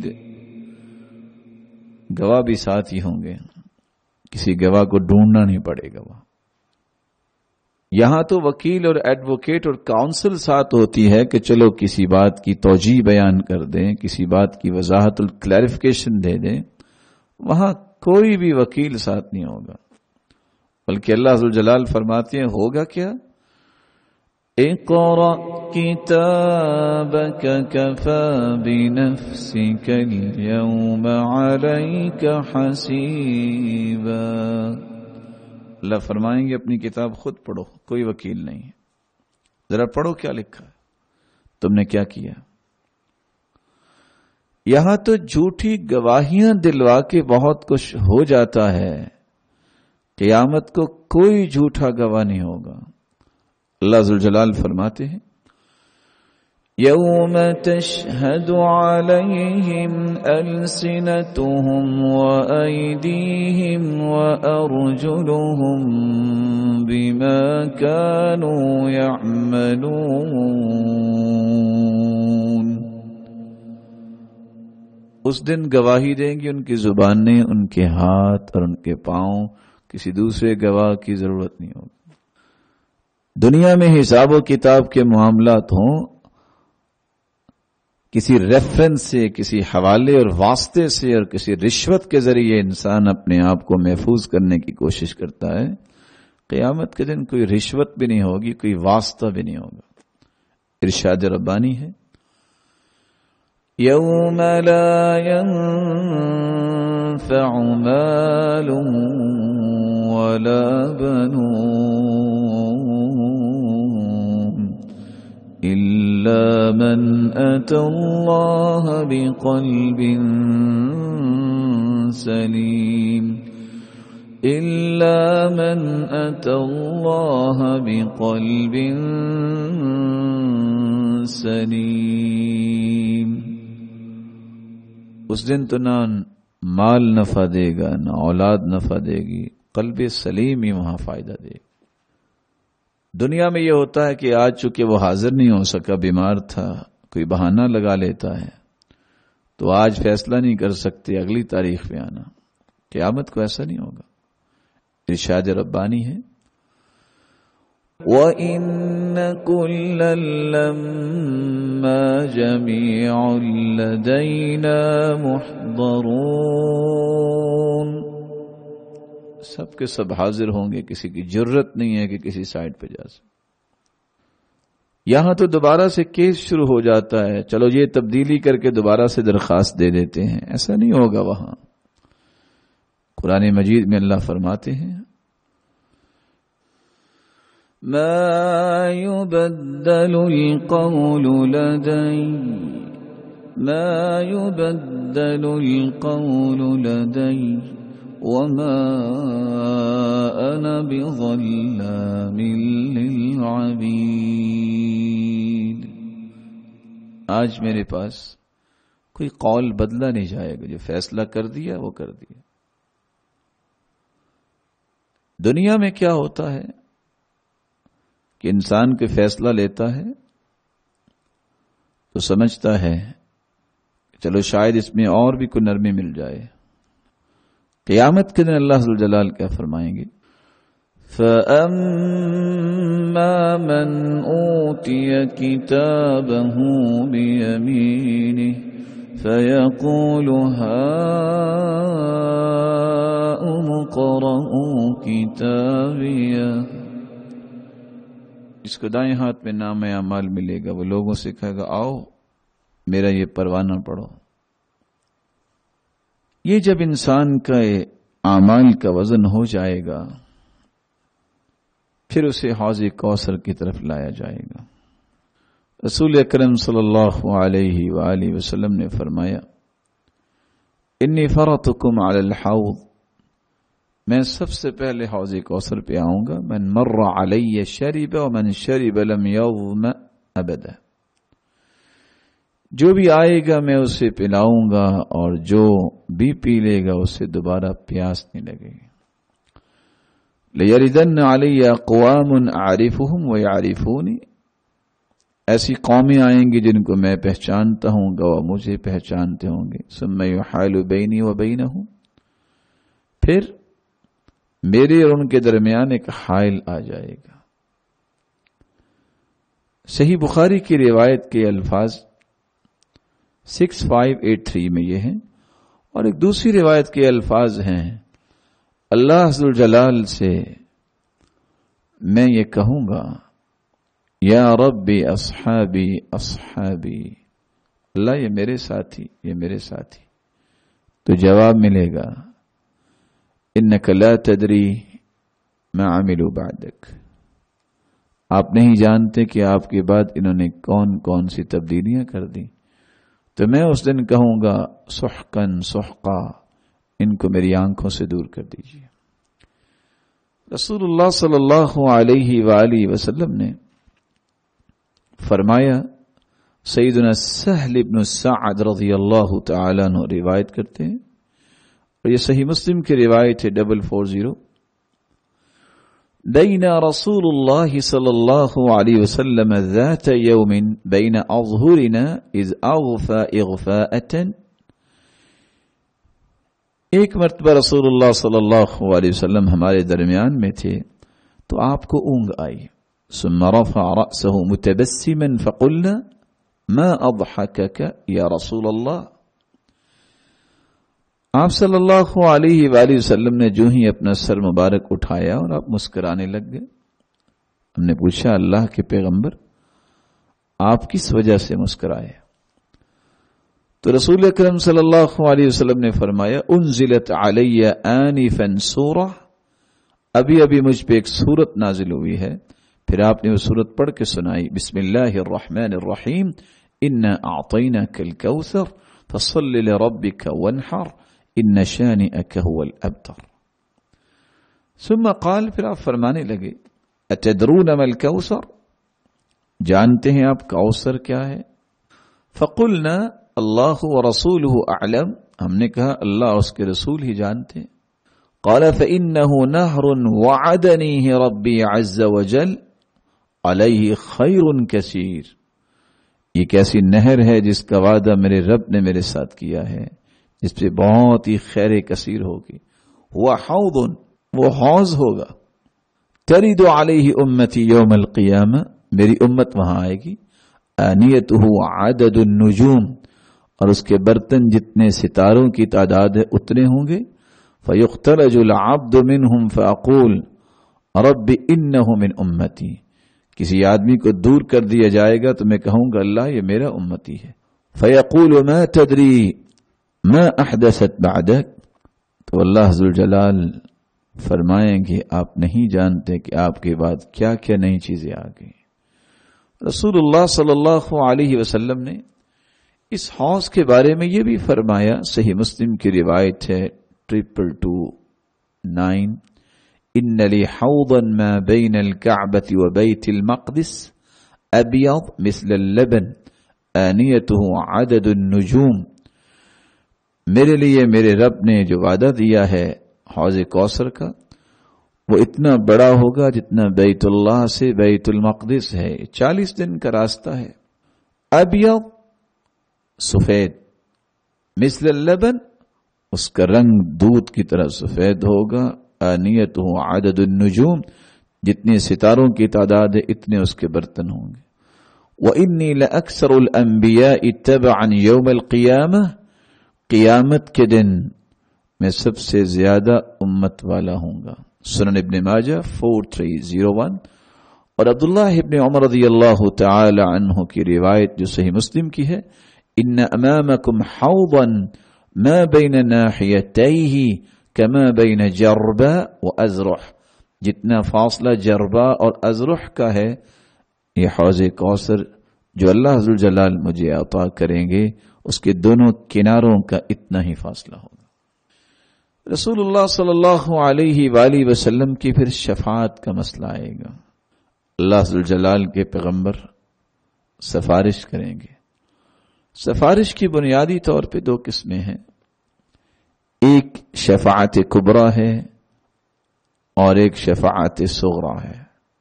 گواہ بھی ساتھ ہی ہوں گے، کسی گواہ کو ڈھونڈنا نہیں پڑے گا. وہاں یہاں تو وکیل اور ایڈوکیٹ اور کاؤنسل ساتھ ہوتی ہے کہ چلو کسی بات کی توجیہ بیان کر دیں، کسی بات کی وضاحت اور کلیریفیکیشن دے دیں. وہاں کوئی بھی وکیل ساتھ نہیں ہوگا، بلکہ اللہ ذوالجلال فرماتے ہیں ہوگا کیا؟ اقرأ كتابك كفى بنفسك اليوم عليك حسيبا. اللہ فرمائیں گے اپنی کتاب خود پڑھو، کوئی وکیل نہیں ہے. ذرا پڑھو کیا لکھا ہے، تم نے کیا کیا. یہاں تو جھوٹی گواہیاں دلوا کے بہت کچھ ہو جاتا ہے، قیامت کو کوئی جھوٹا گواہ نہیں ہوگا. اللہ ذوالجلال فرماتے ہیں، يوم تشهد عليهم ألسنتهم وأيديهم وأرجلهم بما كانوا يعملون. اس دن گواہی دیں گی ان کی زبانیں، ان کے ہاتھ اور ان کے پاؤں، کسی دوسرے گواہ کی ضرورت نہیں ہوگی. دنیا میں حساب و کتاب کے معاملات ہوں، کسی ریفرنس سے، کسی حوالے اور واسطے سے اور کسی رشوت کے ذریعے انسان اپنے آپ کو محفوظ کرنے کی کوشش کرتا ہے. قیامت کے دن کوئی رشوت بھی نہیں ہوگی، کوئی واسطہ بھی نہیں ہوگا. ارشاد ربانی ہے، يوم لا ينفع مال ولا بنون إلا من أتى الله بقلب سليم إلا من أتى الله بقلب سليم. اس دن تو نہ مال نفع دے گا، نہ اولاد نفع دے گی، قلب سلیم ہی وہاں فائدہ دے گا. دنیا میں یہ ہوتا ہے کہ آج چونکہ وہ حاضر نہیں ہو سکا، بیمار تھا، کوئی بہانہ لگا لیتا ہے، تو آج فیصلہ نہیں کر سکتے اگلی تاریخ پہ آنا. قیامت کو ایسا نہیں ہوگا. ارشاد ربانی ہے وَإِنَّ كُلًّا لَمَّا جَمِيعٌ لَدَيْنَا مُحْضَرُونَ. سب کے سب حاضر ہوں گے، کسی کی جرت نہیں ہے کہ کسی سائٹ پہ جا سکے. یہاں تو دوبارہ سے کیس شروع ہو جاتا ہے، چلو یہ تبدیلی کر کے دوبارہ سے درخواست دے دیتے ہیں. ایسا نہیں ہوگا. وہاں قرآن مجید میں اللہ فرماتے ہیں ما يبدل القول لدي وما أنا بظلام للعبيد. آج میرے پاس کوئی قول بدلا نہیں جائے گا، جو فیصلہ کر دیا وہ کر دیا. دنیا میں کیا ہوتا ہے کہ انسان کے فیصلہ لیتا ہے تو سمجھتا ہے چلو شاید اس میں اور بھی کوئی نرمی مل جائے. قیامت کے دن اللہ ذو الجلال کیا فرمائیں گے؟ فَأَمَّا مَنْ أُوتِيَ كِتَابَهُ بِيَمِينِهِ فَيَقُولُ هَاؤُمُ اقْرَءُوا كِتَابِيَهْ. اس کو دائیں ہاتھ میں نام اعمال ملے گا، وہ لوگوں سے کہے گا آؤ میرا یہ پروانہ پڑھو. یہ جب انسان کا اعمال کا وزن ہو جائے گا پھر اسے حوض کوثر کی طرف لایا جائے گا. رسول اکرم صلی اللہ علیہ وآلہ وسلم نے فرمایا انی فرطکم علی الحوض، میں سب سے پہلے حوض کوثر پہ آؤں گا. من مر علی شرب ومن شرب لم یظمأ ابدا. جو بھی آئے گا میں اسے پلاؤں گا اور جو بھی پی لے گا اسے دوبارہ پیاس نہیں لگے گی. لیردن علی اقوام اعرفهم ویعرفونی، ایسی قومیں آئیں گی جن کو میں پہچانتا ہوں گا وہ مجھے پہچانتے ہوں گے. ثم یحال بینی وبینہم، پھر میرے اور ان کے درمیان ایک حائل آ جائے گا. صحیح بخاری کی روایت کے الفاظ 6583 میں یہ ہیں، اور ایک دوسری روایت کے الفاظ ہیں اللہ ذو الجلال سے میں یہ کہوں گا یا ربی اصحابی اصحابی، اللہ یہ میرے ساتھی یہ میرے ساتھی. تو جواب ملے گا انک لا تدری ما عملوا بعدک، آپ نہیں جانتے کہ آپ کے بعد انہوں نے کون کون سی تبدیلیاں کر دی. تو میں اس دن کہوں گا سحقا سحقا، ان کو میری آنکھوں سے دور کر دیجیے. رسول اللہ صلی اللہ علیہ وآلہ وسلم نے فرمایا، سیدنا سہل بن سعد رضی اللہ تعالی عنہ روایت کرتے ہیں اور یہ صحیح مسلم کی روایت ہے 440. دین رسول اللہ صلی اللہ علیہ وسلم ذات یوم بین اظہرنا اذ اغفى اغفاءة. ایک مرتبہ رسول اللہ صلی اللہ علیہ وسلم ہمارے درمیان میں تھے تو آپ کو اونگ آئی. ثم رفع رأسه متبسما فقلنا ما اضحكك یا رسول اللہ. آپ صلی اللہ علیہ وآلہ وسلم نے جو ہی اپنا سر مبارک اٹھایا اور آپ مسکرانے لگ گئے. ہم نے پوچھا اللہ کے پیغمبر آپ کس وجہ سے مسکرائے؟ تو رسول اکرم صلی اللہ علیہ وسلم نے فرمایا انزلت علی آنفا سورہ، ابھی ابھی مجھ پہ ایک سورت نازل ہوئی ہے. پھر آپ نے وہ سورت پڑھ کے سنائی بسم اللہ الرحمن الرحیم انا اعطیناک الکوثر فصل لربک وانحر ان شانئک هو الابتر. ثم قال، پھر آپ فرمانے لگے اتدرون ما الکوثر، جانتے ہیں آپ کوثر کیا ہے؟ فقلنا اللہ ورسولہ اعلم، ہم نے کہا اللہ اور اس کے رسول ہی جانتے ہیں. قال فإنه نهر وعدنيه ربي عز وجل علیہ خیر کثیر، یہ کیسی نہر ہے جس کا وعدہ میرے رب نے میرے ساتھ کیا ہے، جس پہ بہت ہی خیر کثیر ہوگی. وہ حوض، وہ حوض ہوگا. ترد علیہ امتی یوم القیامہ، میری امت وہاں آئے گی. آنیتہ عدد النجوم، اور اس کے برتن جتنے ستاروں کی تعداد ہے اتنے ہوں گے. فیختلج العبد منہم فاقول رب انہ من امتی، کسی آدمی کو دور کر دیا جائے گا تو میں کہوں گا اللہ یہ میرا امتی ہے. فیقول ما تدری ما احدثت بعدک، تو اللہ ذوالجلال فرمائیں گے آپ نہیں جانتے کہ آپ کے بعد کیا کیا نئی چیزیں آ گئی. رسول اللہ صلی اللہ علیہ وسلم نے اس حوض کے بارے میں یہ بھی فرمایا، صحیح مسلم کی روایت ہے 2229، ان لی حوضا ما بین الکعبۃ وبیت المقدس ابیض مثل اللبن آنیتہ عدد النجوم، میرے لیے میرے رب نے جو وعدہ دیا ہے حوض کوثر کا وہ اتنا بڑا ہوگا جتنا بیت اللہ سے بیت المقدس ہے، 40 دن کا راستہ ہے. ابیض سفید، مثل اللبن اس کا رنگ دودھ کی طرح سفید ہوگا. آنیتہ عدد النجوم، جتنے ستاروں کی تعداد ہے اتنے اس کے برتن ہوں گے. وَإِنِّي لَأَكْثَرُ الْأَنْبِيَاءِ تَبَعًا يَوْمَ الْقِيَامَةِ، قیامت کے دن میں سب سے زیادہ امت والا ہوں گا. سنن ابن ماجہ 4301. اور عبداللہ ابن عمر رضی اللہ تعالی عنہ کی روایت جو صحیح مسلم کی ہے، ان امامکم حوضا ما بین ناحیتیہ کما بین جربہ و ازرح، جتنا فاصلہ جربہ اور ازرح کا ہے یہ حوض کوثر جو اللہ ذوالجلال مجھے عطا کریں گے اس کے دونوں کناروں کا اتنا ہی فاصلہ ہوگا. رسول اللہ صلی اللہ علیہ وآلہ وسلم کی پھر شفاعت کا مسئلہ آئے گا. اللہ ذوالجلال کے پیغمبر سفارش کریں گے. سفارش کی بنیادی طور پہ 2 قسمیں ہیں، ایک شفاعت کبریٰ ہے اور ایک شفاعت صغریٰ ہے.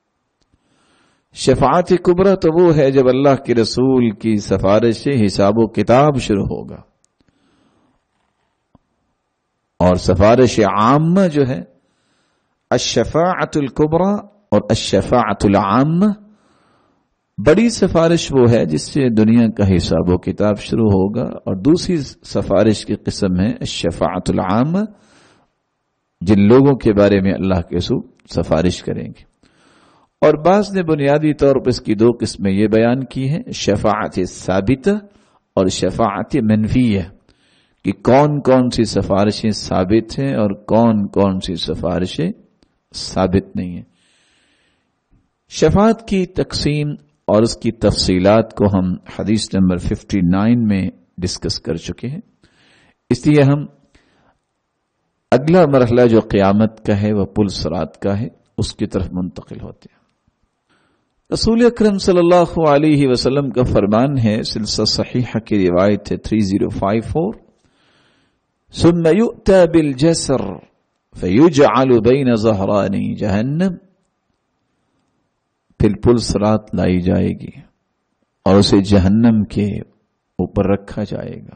شفاعت کبریٰ تو وہ ہے جب اللہ کے رسول کی سفارش سے حساب و کتاب شروع ہوگا، اور سفارش عامہ جو ہے الشفاعت الکبریٰ اور الشفاعت العامہ، بڑی سفارش وہ ہے جس سے دنیا کا حساب و کتاب شروع ہوگا، اور دوسری سفارش کی قسم ہے الشفاعت العامہ، جن لوگوں کے بارے میں اللہ کے رسول سفارش کریں گے. اور بعض نے بنیادی طور پر اس کی 2 قسمیں یہ بیان کی ہیں، شفاعت ثابتہ اور شفاعت منفیہ، کہ کون کون سی سفارشیں ثابت ہیں اور کون کون سی سفارشیں ثابت نہیں ہیں. شفاعت کی تقسیم اور اس کی تفصیلات کو ہم حدیث نمبر 59 میں ڈسکس کر چکے ہیں، اس لیے ہم اگلا مرحلہ جو قیامت کا ہے وہ پل صراط کا ہے، اس کی طرف منتقل ہوتے ہیں. رسول اکرم صلی اللہ علیہ وسلم کا فرمان ہے، سلسلہ صحیحہ کی روایت ہے 3054، ثم يؤتى بالجسر فيجعل بين ظهراني جہنم، پھر پل صراط لائی جائے گی اور اسے جہنم کے اوپر رکھا جائے گا.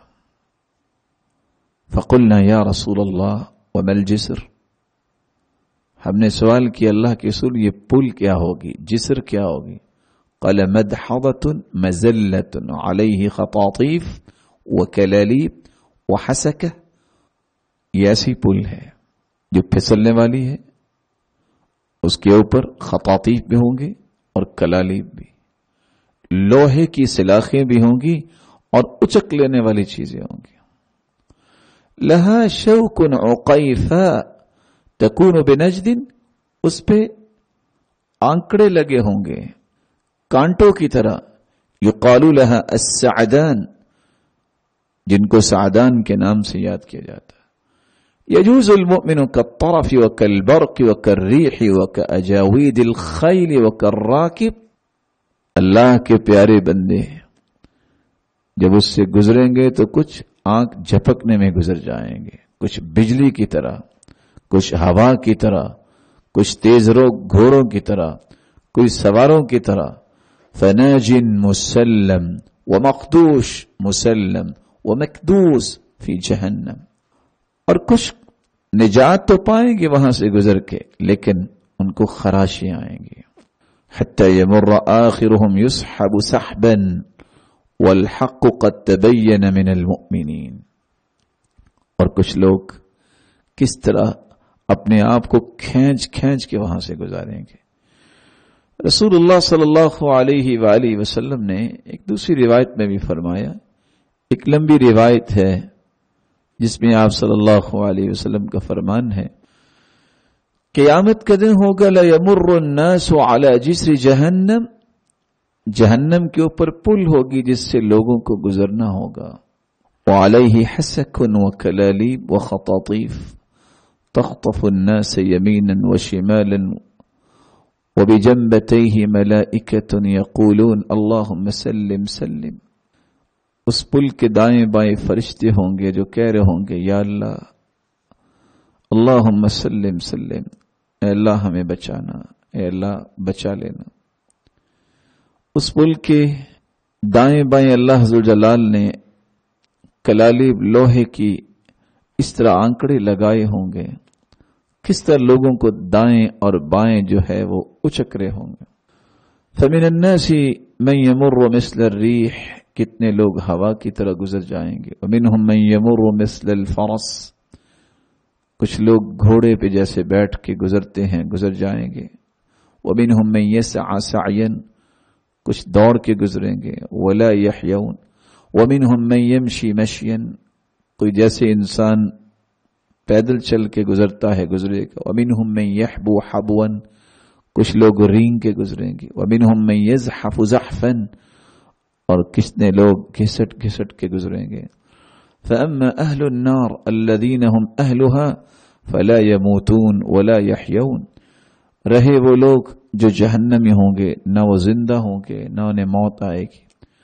فقلنا یا رسول اللہ وما الجسر، ہم نے سوال کیا اللہ کے رسول یہ پل کیا ہوگی، جسر کیا ہوگی؟ قال مدحضة مزلة علیہ خطاطیف وکلالیب وحسکہ، یہ ایسی پل ہے جو پھسلنے والی ہے، اس کے اوپر خطاطیف بھی ہوں گے اور کلالیب بھی، لوہے کی سلاخیں بھی ہوں گی اور اچک لینے والی چیزیں ہوں گی. لہا شوک عقیفا تکون بنجد، اس پہ آنکڑے لگے ہوں گے کانٹوں کی طرح. یقال لها السعدان، جن کو سعدان کے نام سے یاد کیا جاتا ہے. يجوز المؤمن كالطرف وكالبرق وكالريح وكأجاويد الخيل وكالراكب، اللہ کے پیارے بندے جب اس سے گزریں گے تو کچھ آنکھ جھپکنے میں گزر جائیں گے، کچھ بجلی کی طرح، کچھ ہوا کی طرح، کچھ تیز رو گھوڑوں کی طرح، کوئی سواروں کی طرح. فناج مسلم ومخدوش مسلم ومکدوس فی جہنم. اور کچھ نجات تو پائیں گے وہاں سے گزر کے، لیکن ان کو خراشیاں آئیں گی. حتی یمر آخرهم یسحب سحبا والحق قد تبین من المؤمنین. اور کچھ لوگ کس طرح اپنے آپ کو کھینچ کھینچ کے وہاں سے گزاریں گے. رسول اللہ صلی اللہ علیہ وآلہ وسلم نے ایک دوسری روایت میں بھی فرمایا، ایک لمبی روایت ہے جس میں آپ صلی اللہ علیہ وسلم کا فرمان ہے، قیامت کا دن ہوگا لَيَمُرُّ النَّاسُ عَلَى جِسْرِ جہنم، جہنم کے اوپر پل ہوگی جس سے لوگوں کو گزرنا ہوگا. وَعَلَيْهِ حَسَكٌ وَكَلَالِيبُ وَخَطَاطِيفُ تَخْطَفُ النَّاسَ يَمِينًا وَشِمَالًا وَبِجَنبَتَيْهِ مَلَائِكَةٌ يَقُولُونَ اللَّهُمَّ سَلِّمْ سَلِّمْ. اس پل کے دائیں بائیں فرشتے ہوں گے جو کہہ رہے ہوں گے یا اللہ اللہم سلم سلم، اے اللہ ہمیں بچانا، اے اللہ بچا لینا. اس پل کے دائیں بائیں اللہ ذوالجلال نے کلالیب لوہے کی اس طرح آنکڑے لگائے ہوں گے، کس طرح لوگوں کو دائیں اور بائیں جو ہے وہ اچک رہے ہوں گے. فمن الناس من یمر مثل الریح، کتنے لوگ ہوا کی طرح گزر جائیں گے. ومنہم من یمر مثل الفرس، کچھ لوگ گھوڑے پہ جیسے بیٹھ کے گزرتے ہیں گزر جائیں گے. ومنہم من یسعى سعیا، کچھ دوڑ کے گزریں گے. ولا یحیون. ومنہم من یمشی مشیا، کوئی جیسے انسان پیدل چل کے گزرتا ہے گزرے گا. ومنہم من یحبو حبوا، کچھ لوگ رینگ کے گزریں گے. ومنہم من یزحف زحفا، اور کتنے لوگ گھسٹ گھسٹ کے گزریں گے. فأما اہل النار الذین هم اہلها فلا يموتون ولا يحیون، رہے وہ لوگ جو جہنمی ہوں گے، نہ وہ زندہ ہوں گے نہ انہیں موت آئے گی.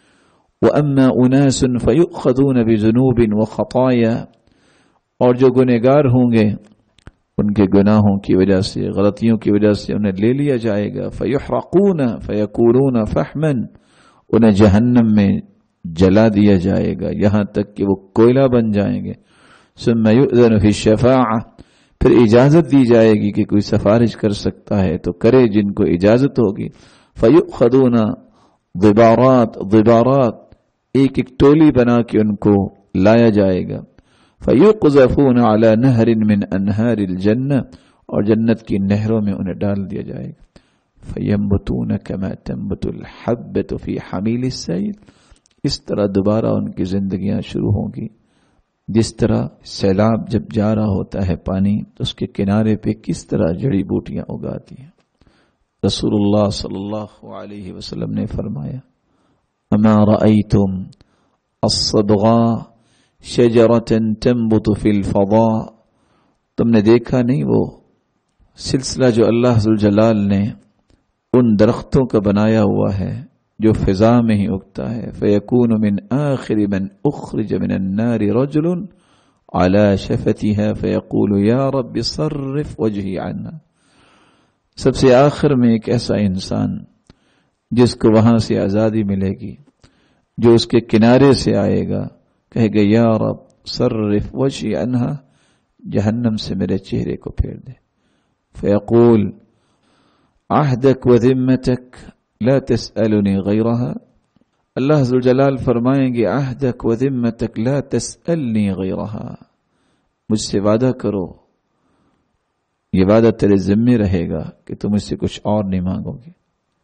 وأما أناس فيؤخذون بذنوب وخطايا، اور جو گنہگار ہوں گے ان کے گناہوں کی وجہ سے غلطیوں کی وجہ سے انہیں لے لیا جائے گا. فيحرقون فيكونون فحما، انہیں جہنم میں جلا دیا جائے گا یہاں تک کہ وہ کوئلہ بن جائیں گے. ثم يؤذن في الشفاعة، پھر اجازت دی جائے گی کہ کوئی سفارش کر سکتا ہے تو کرے جن کو اجازت ہوگی. فيؤخذون ضبارات ضبارات، ایک ایک ٹولی بنا کے ان کو لایا جائے گا. فيقذفون على نهر من انہار الجنہ، اور جنت کی نہروں میں انہیں ڈال دیا جائے گا. فَيَنْبُتُونَ كَمَا تَنْبُتُ الْحَبَّةُ فِي حَمِيلِ السَّيْلِ، اس طرح دوبارہ ان کی زندگیاں شروع ہوں گی جس طرح سیلاب جب جا رہا ہوتا ہے پانی تو اس کے کنارے پہ کس طرح جڑی بوٹیاں اگاتی ہیں. رسول اللہ صلی اللہ علیہ وسلم نے فرمایا اما رأيتم الصبغاء شجرة تنبت في الفضاء، تم نے دیکھا نہیں وہ سلسلہ جو اللہ ذوالجلال نے ان درختوں کا بنایا ہوا ہے جو فضا میں ہی اگتا ہے. فیکون من آخر من اخرج من النار رجل على شفتها فیقول یا رب صرف وجہی عنها، سب سے آخر میں ایک ایسا انسان جس کو وہاں سے آزادی ملے گی، جو اس کے کنارے سے آئے گا، کہے گا یا رب صرف وجہی عنها، جہنم سے میرے چہرے کو پھیر دے. فیقول عہدک و ذمتک لا تسألنی غیرها، اللہ ذوالجلال فرمائیں گے عہدک و ذمتک لا تسألنی غیرها، مجھ سے وعدہ کرو، یہ وعدہ تیرے ذمے رہے گا کہ تم مجھ سے کچھ اور نہیں مانگو گے.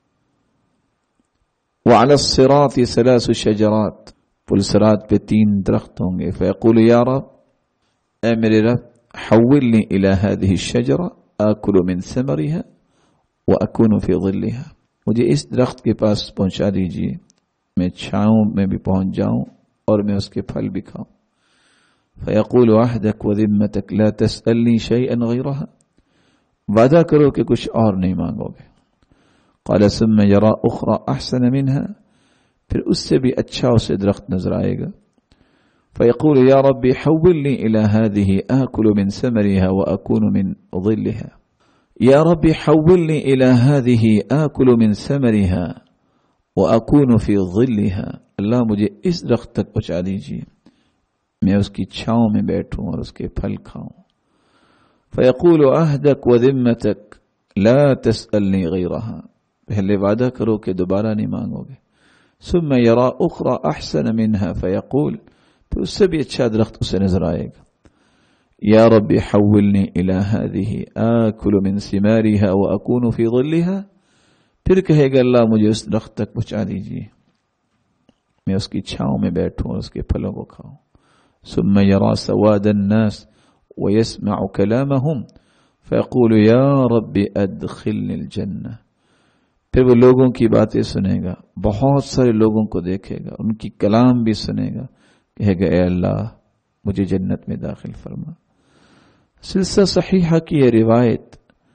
وعلی الصراط ثلاث شجرات، پل صراط پہ 3 درخت ہوں گے. فیقول یا رب، اے میرے رب حولنی الی هذه الشجرة آکل من ثمرها وأكون في ظلها، مجھے اس درخت کے پاس پہنچا دیجئے، میں چھاؤں میں بھی پہنچ جاؤں اور میں اس کے پھل بھی کھاؤں. فیقول عہدک وذمتک لا تسألنی شیئا غیرها، وعدہ کرو کہ کچھ اور نہیں مانگو گے. قال ثم یرا اخرى احسن منها، پھر اس سے بھی اچھا اسے درخت نظر آئے گا. فیقول یا ربی حولنی الی هذه آکل من ثمرها وأكون من ظلها، या रब्बी हव्विलनी इला हादिही आकुलु मिन समरिहा व अकूनु फी ज़िल्लिहा, अल्लाह मुझे इस दरख्त तक पहुंचा दीजिए, मैं उसकी छांव में बैठूं और उसके फल खाऊं। फयक़ूलु अहदक व ज़िम्मतक ला तसअलनी गैरहा, पहले वादा करो कि दोबारा नहीं मांगोगे। सुम्मा यरा उखरा अहसन मिनहा फयक़ूल, तो उससे भी अच्छा दरख्त उसे नजर आएगा। या रब्बी हव्विलनी इला हादिही आकुलु मिन सिमारिहा व अकूनु फी ज़िल्लिहा, फिर कहेगा अल्लाह मुझे उस दरख्त तक पहुंचा दीजिए, मैं उसकी छांव में बैठूं और उसके फलों को खाऊं। सुम्मा यरा सवादन नास व यस्मअ कलामहुम फयक़ूलु या रब्बी अदखिलनी अल-जन्नह, फिर वो लोगों की बातें सुनेगा, बहुत सारे लोगों को देखेगा, उनकी कलाम भी सुनेगा, कहेगा ए अल्लाह मुझे जन्नत में दाखिल फरमा। सिलसिला सहीहा की यह रिवायत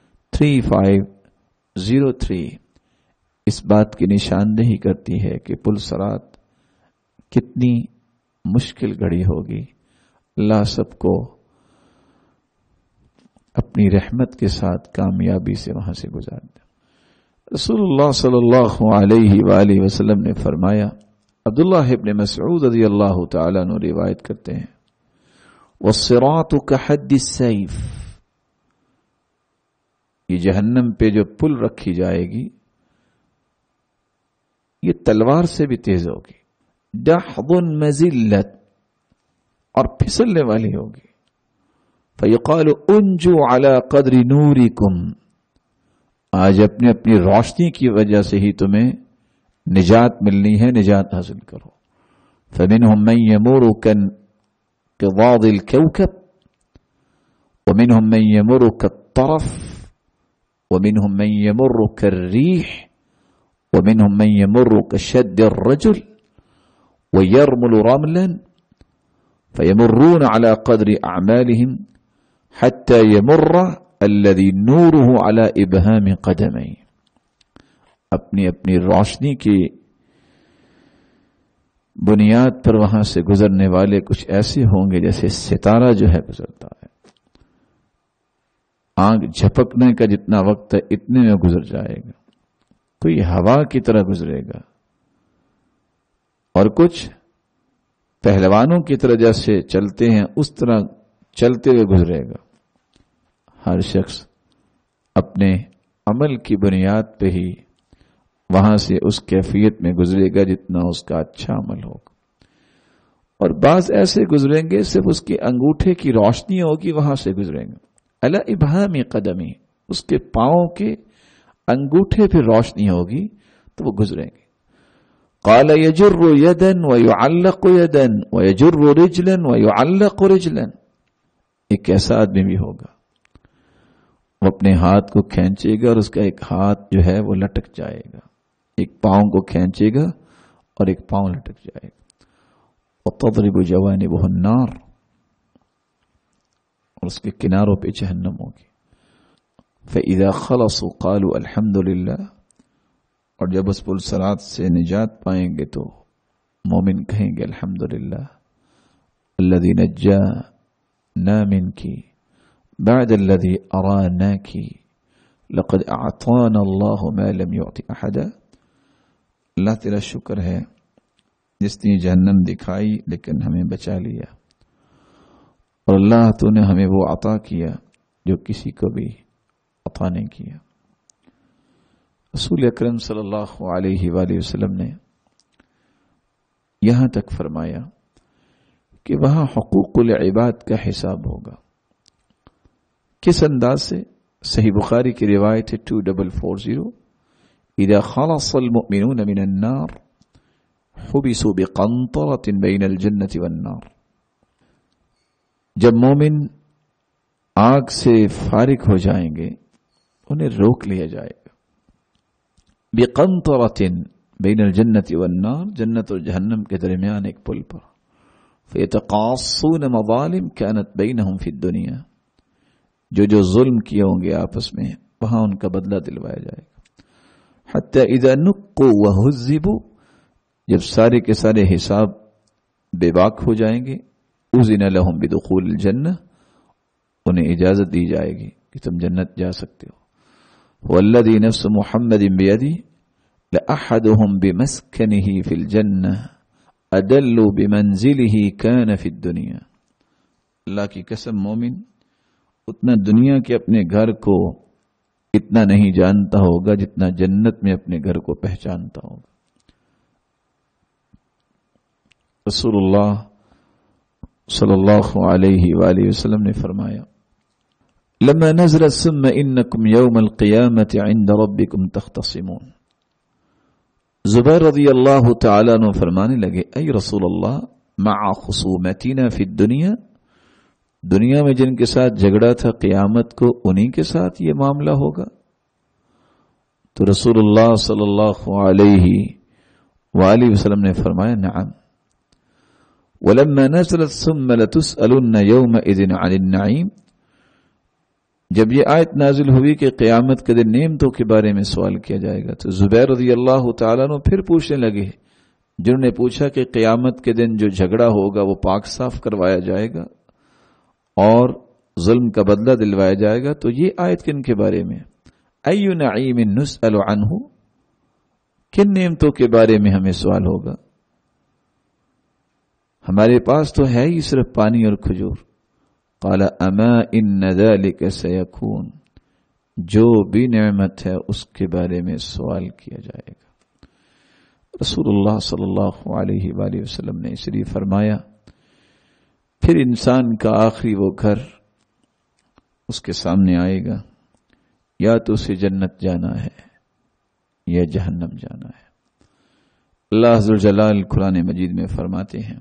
3503 इस बात की निशानदेही करती है कि पुल सरात कितनी मुश्किल घड़ी होगी। अल्लाह सबको अपनी रहमत के साथ कामयाबी से वहां से गुजार दे। रसूलुल्लाह सल्लल्लाहु अलैहि वालैहि वसल्लम ने फरमाया, अब्दुल्लाह इब्न मसऊद रज़ियल्लाहु तआला अन्हु रिवायत करते हैं, वस्सिरातु कहद्दि सैफ, ये जहन्नम पे जो पुल रखी जाएगी ये तलवार से भी तेज होगी। दहदुन मजिल्लत, और फिसलने वाली होगी। फयक़ालु उन्जु अला क़द्रि नूरिकुम, आज अपनी अपनी रोशनी की वजह से ही तुम्हें निजात मिलनी है, निजात हासिल करो। फमिनहुम मन यमुरु कन्क़िदादिल कौकब वमिनहुम मन यमुरु कत्तरफ वमिनहुम मन यमुरु कर्रीह वमिनहुम मन यमुरु कशद्दिर रजुल वयरमुलु रमलन फयमुर्रून अला क़द्रि अअमालिहिम हत्ता यमुर्र अल्लज़ी नूरुहु अला इब्हाम क़दमैहि, अपनी अपनी रोशनी की बुनियाद पर वहां से गुजरने वाले कुछ ऐसे होंगे जैसे सितारा जो है गुजरता है, आंख झपकने का जितना वक्त है इतने में गुजर जाएगा। कोई हवा की तरह गुजरेगा और कुछ पहलवानों की तरह जैसे चलते हैं उस तरह चलते हुए गुजरेगा। हर शख्स अपने अमल की बुनियाद पे ही वहां से उस कैफियत में गुजरेगा जितना उसका अच्छा अमल होगा। और बाज ऐसे गुजरेंगे सिर्फ उसके अंगूठे की रोशनी होगी, वहां से गुजरेंगे। अला इब्हामी कदमी, उसके पांव के अंगूठे पे रोशनी होगी तो वो गुजरेंगे। क़ाल यजुर्रु यदन व युअल्लक़ु यदन व यजुर्रु रिजलन व युअल्लक़ु रिजलन, एक ऐसा आदमी भी होगा वो अपने हाथ को खींचेगा और उसका एक हाथ जो है वो लटक जाएगा, एक पांव को खींचेगा और एक पांव लटक जाएगा। वतज़रिबु जवानिबुहु अन्नार, और उसके किनारों पे जहन्नम होगी। फ़इज़ा ख़लसू क़ालू अल्हम्दुलिल्लाह, और जब उस पुल सरात से निजात पाएंगे तो मोमिन कहेंगे अल्हम्दुलिल्लाह अल्लज़ी नज्जाना मिनकी बअद अल्लज़ी अरानाकी लक़द अअताना अल्लाहु मा लम युअति अहदा, अल्लाह तेरा शुक्र है जिसने जहन्नम दिखाई लेकिन हमें बचा लिया, और अल्लाह तूने हमें वो अता किया जो किसी को भी अता नहीं किया। रसूल अकरम सल्लल्लाहु अलैहि वसल्लम ने यहां तक फरमाया कि वहां हुकूकुल इबाद का हिसाब होगा। किस अंदाज से? सही बुखारी की रिवायत है 2440, इज़ा खलसल मुमिनून मिनन नार हुबिसू बिक़ंतरतिन बैनल जन्नति वन नार, जब मोमिन आग से फारिग हो जाएंगे उन्हें रोक लिया जाएगा। बिक़ंतरतिन बैनल जन्नति वन नार, जन्नत और जहन्नम के दरमियान एक पुल पर। फ़यतक़ास्सून मज़ालिम कानत बैनहुम फ़िद दुनिया, जो जो जुल्म किए होंगे आपस में वहां उनका बदला दिलवाया जाएगा। हत्ता इज़ा नुक़्क़ू व हुज़्ज़िबू, जब सारे के सारे हिसाब बेबाक हो जाएंगे, उज़िन लहुम बिदुख़ूलिल जन्नह, उन्हें इजाजत दी जाएगी कि तुम जन्नत जा सकते हो। والذی نفس محمد بیدی لأحدهم بمسکنه فی الجنہ ادل بمنزله کان فی الدنیا. اللہ کی قسم مومن اتنا دنیا کے اپنے گھر کو اتنا نہیں جانتا ہوگا جتنا جنت میں اپنے گھر کو پہچانتا ہوگا. رسول اللہ صلی اللہ علیہ وآلہ وسلم نے فرمایا لما نزل ثم انکم یوم القیامت عند ربکم تختصمون. زبیر رضی اللہ تعالیٰ عنہ فرمانے لگے اے رسول اللہ مع خصومتنا فی الدنیا، دنیا میں جن کے ساتھ جھگڑا تھا قیامت کو انہی کے ساتھ یہ معاملہ ہوگا؟ تو رسول اللہ صلی اللہ علیہ وآلہ وسلم نے فرمایا نعم. ولما نزلت ثم لتسألن يومئذ عن النعیم، جب یہ آیت نازل ہوئی کہ قیامت کے دن نعمتوں کے بارے میں سوال کیا جائے گا، تو زبیر رضی اللہ تعالیٰ عنہ پھر پوچھنے لگے، جنہوں نے پوچھا کہ قیامت کے دن جو جھگڑا ہوگا وہ پاک صاف کروایا جائے گا اور ظلم کا بدلہ دلوایا جائے گا، تو یہ آیت کن کے بارے میں؟ ای نعیم نسأل عنہ، کن نعمتوں کے بارے میں ہمیں سوال ہوگا؟ ہمارے پاس تو ہے ہی صرف پانی اور کھجور. قال اما ان ذلك سيكون، جو بھی نعمت ہے اس کے بارے میں سوال کیا جائے گا. رسول اللہ صلی اللہ علیہ وآلہ وسلم نے اس لیے فرمایا پھر انسان کا آخری وہ گھر اس کے سامنے آئے گا، یا تو اسے جنت جانا ہے یا جہنم جانا ہے. اللہ عز و جلال قرآن مجید میں فرماتے ہیں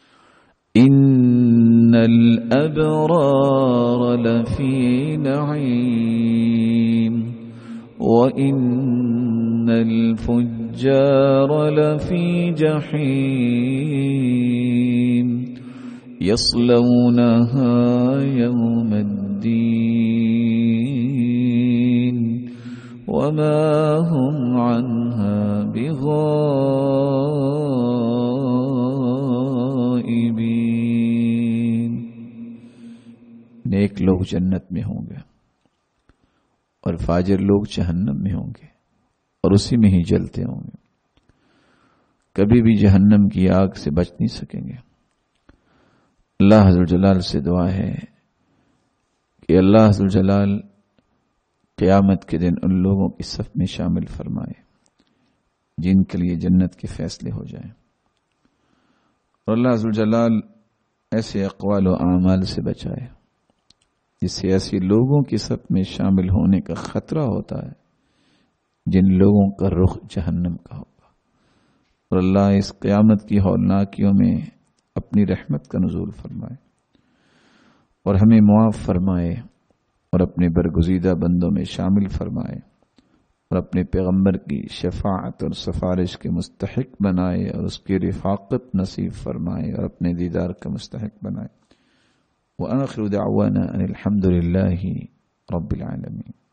ان الابرار لفی نعیم وان الفجار لفی جحیم یصلونها یوم الدین وما هم عنها بغائبین. نیک لوگ جنت میں ہوں گے اور فاجر لوگ جہنم میں ہوں گے اور اسی میں ہی جلتے ہوں گے، کبھی بھی جہنم کی آگ سے بچ نہیں سکیں گے. اللہ عز و جلال سے دعا ہے کہ اللہ عز و جلال قیامت کے دن ان لوگوں کی صف میں شامل فرمائے جن کے لیے جنت کے فیصلے ہو جائیں، اور اللہ عز و جلال ایسے اقوال و اعمال سے بچائے جس سے ایسی لوگوں کی صف میں شامل ہونے کا خطرہ ہوتا ہے جن لوگوں کا رخ جہنم کا ہوگا. اور اللہ اس قیامت کی ہولناکیوں میں اپنی رحمت کا نزول فرمائے اور ہمیں معاف فرمائے اور اپنے برگزیدہ بندوں میں شامل فرمائے اور اپنے پیغمبر کی شفاعت اور سفارش کے مستحق بنائے اور اس کی رفاقت نصیب فرمائے اور اپنے دیدار کا مستحق بنائے. وآخر دعوانا ان الحمد للہ رب العالمین.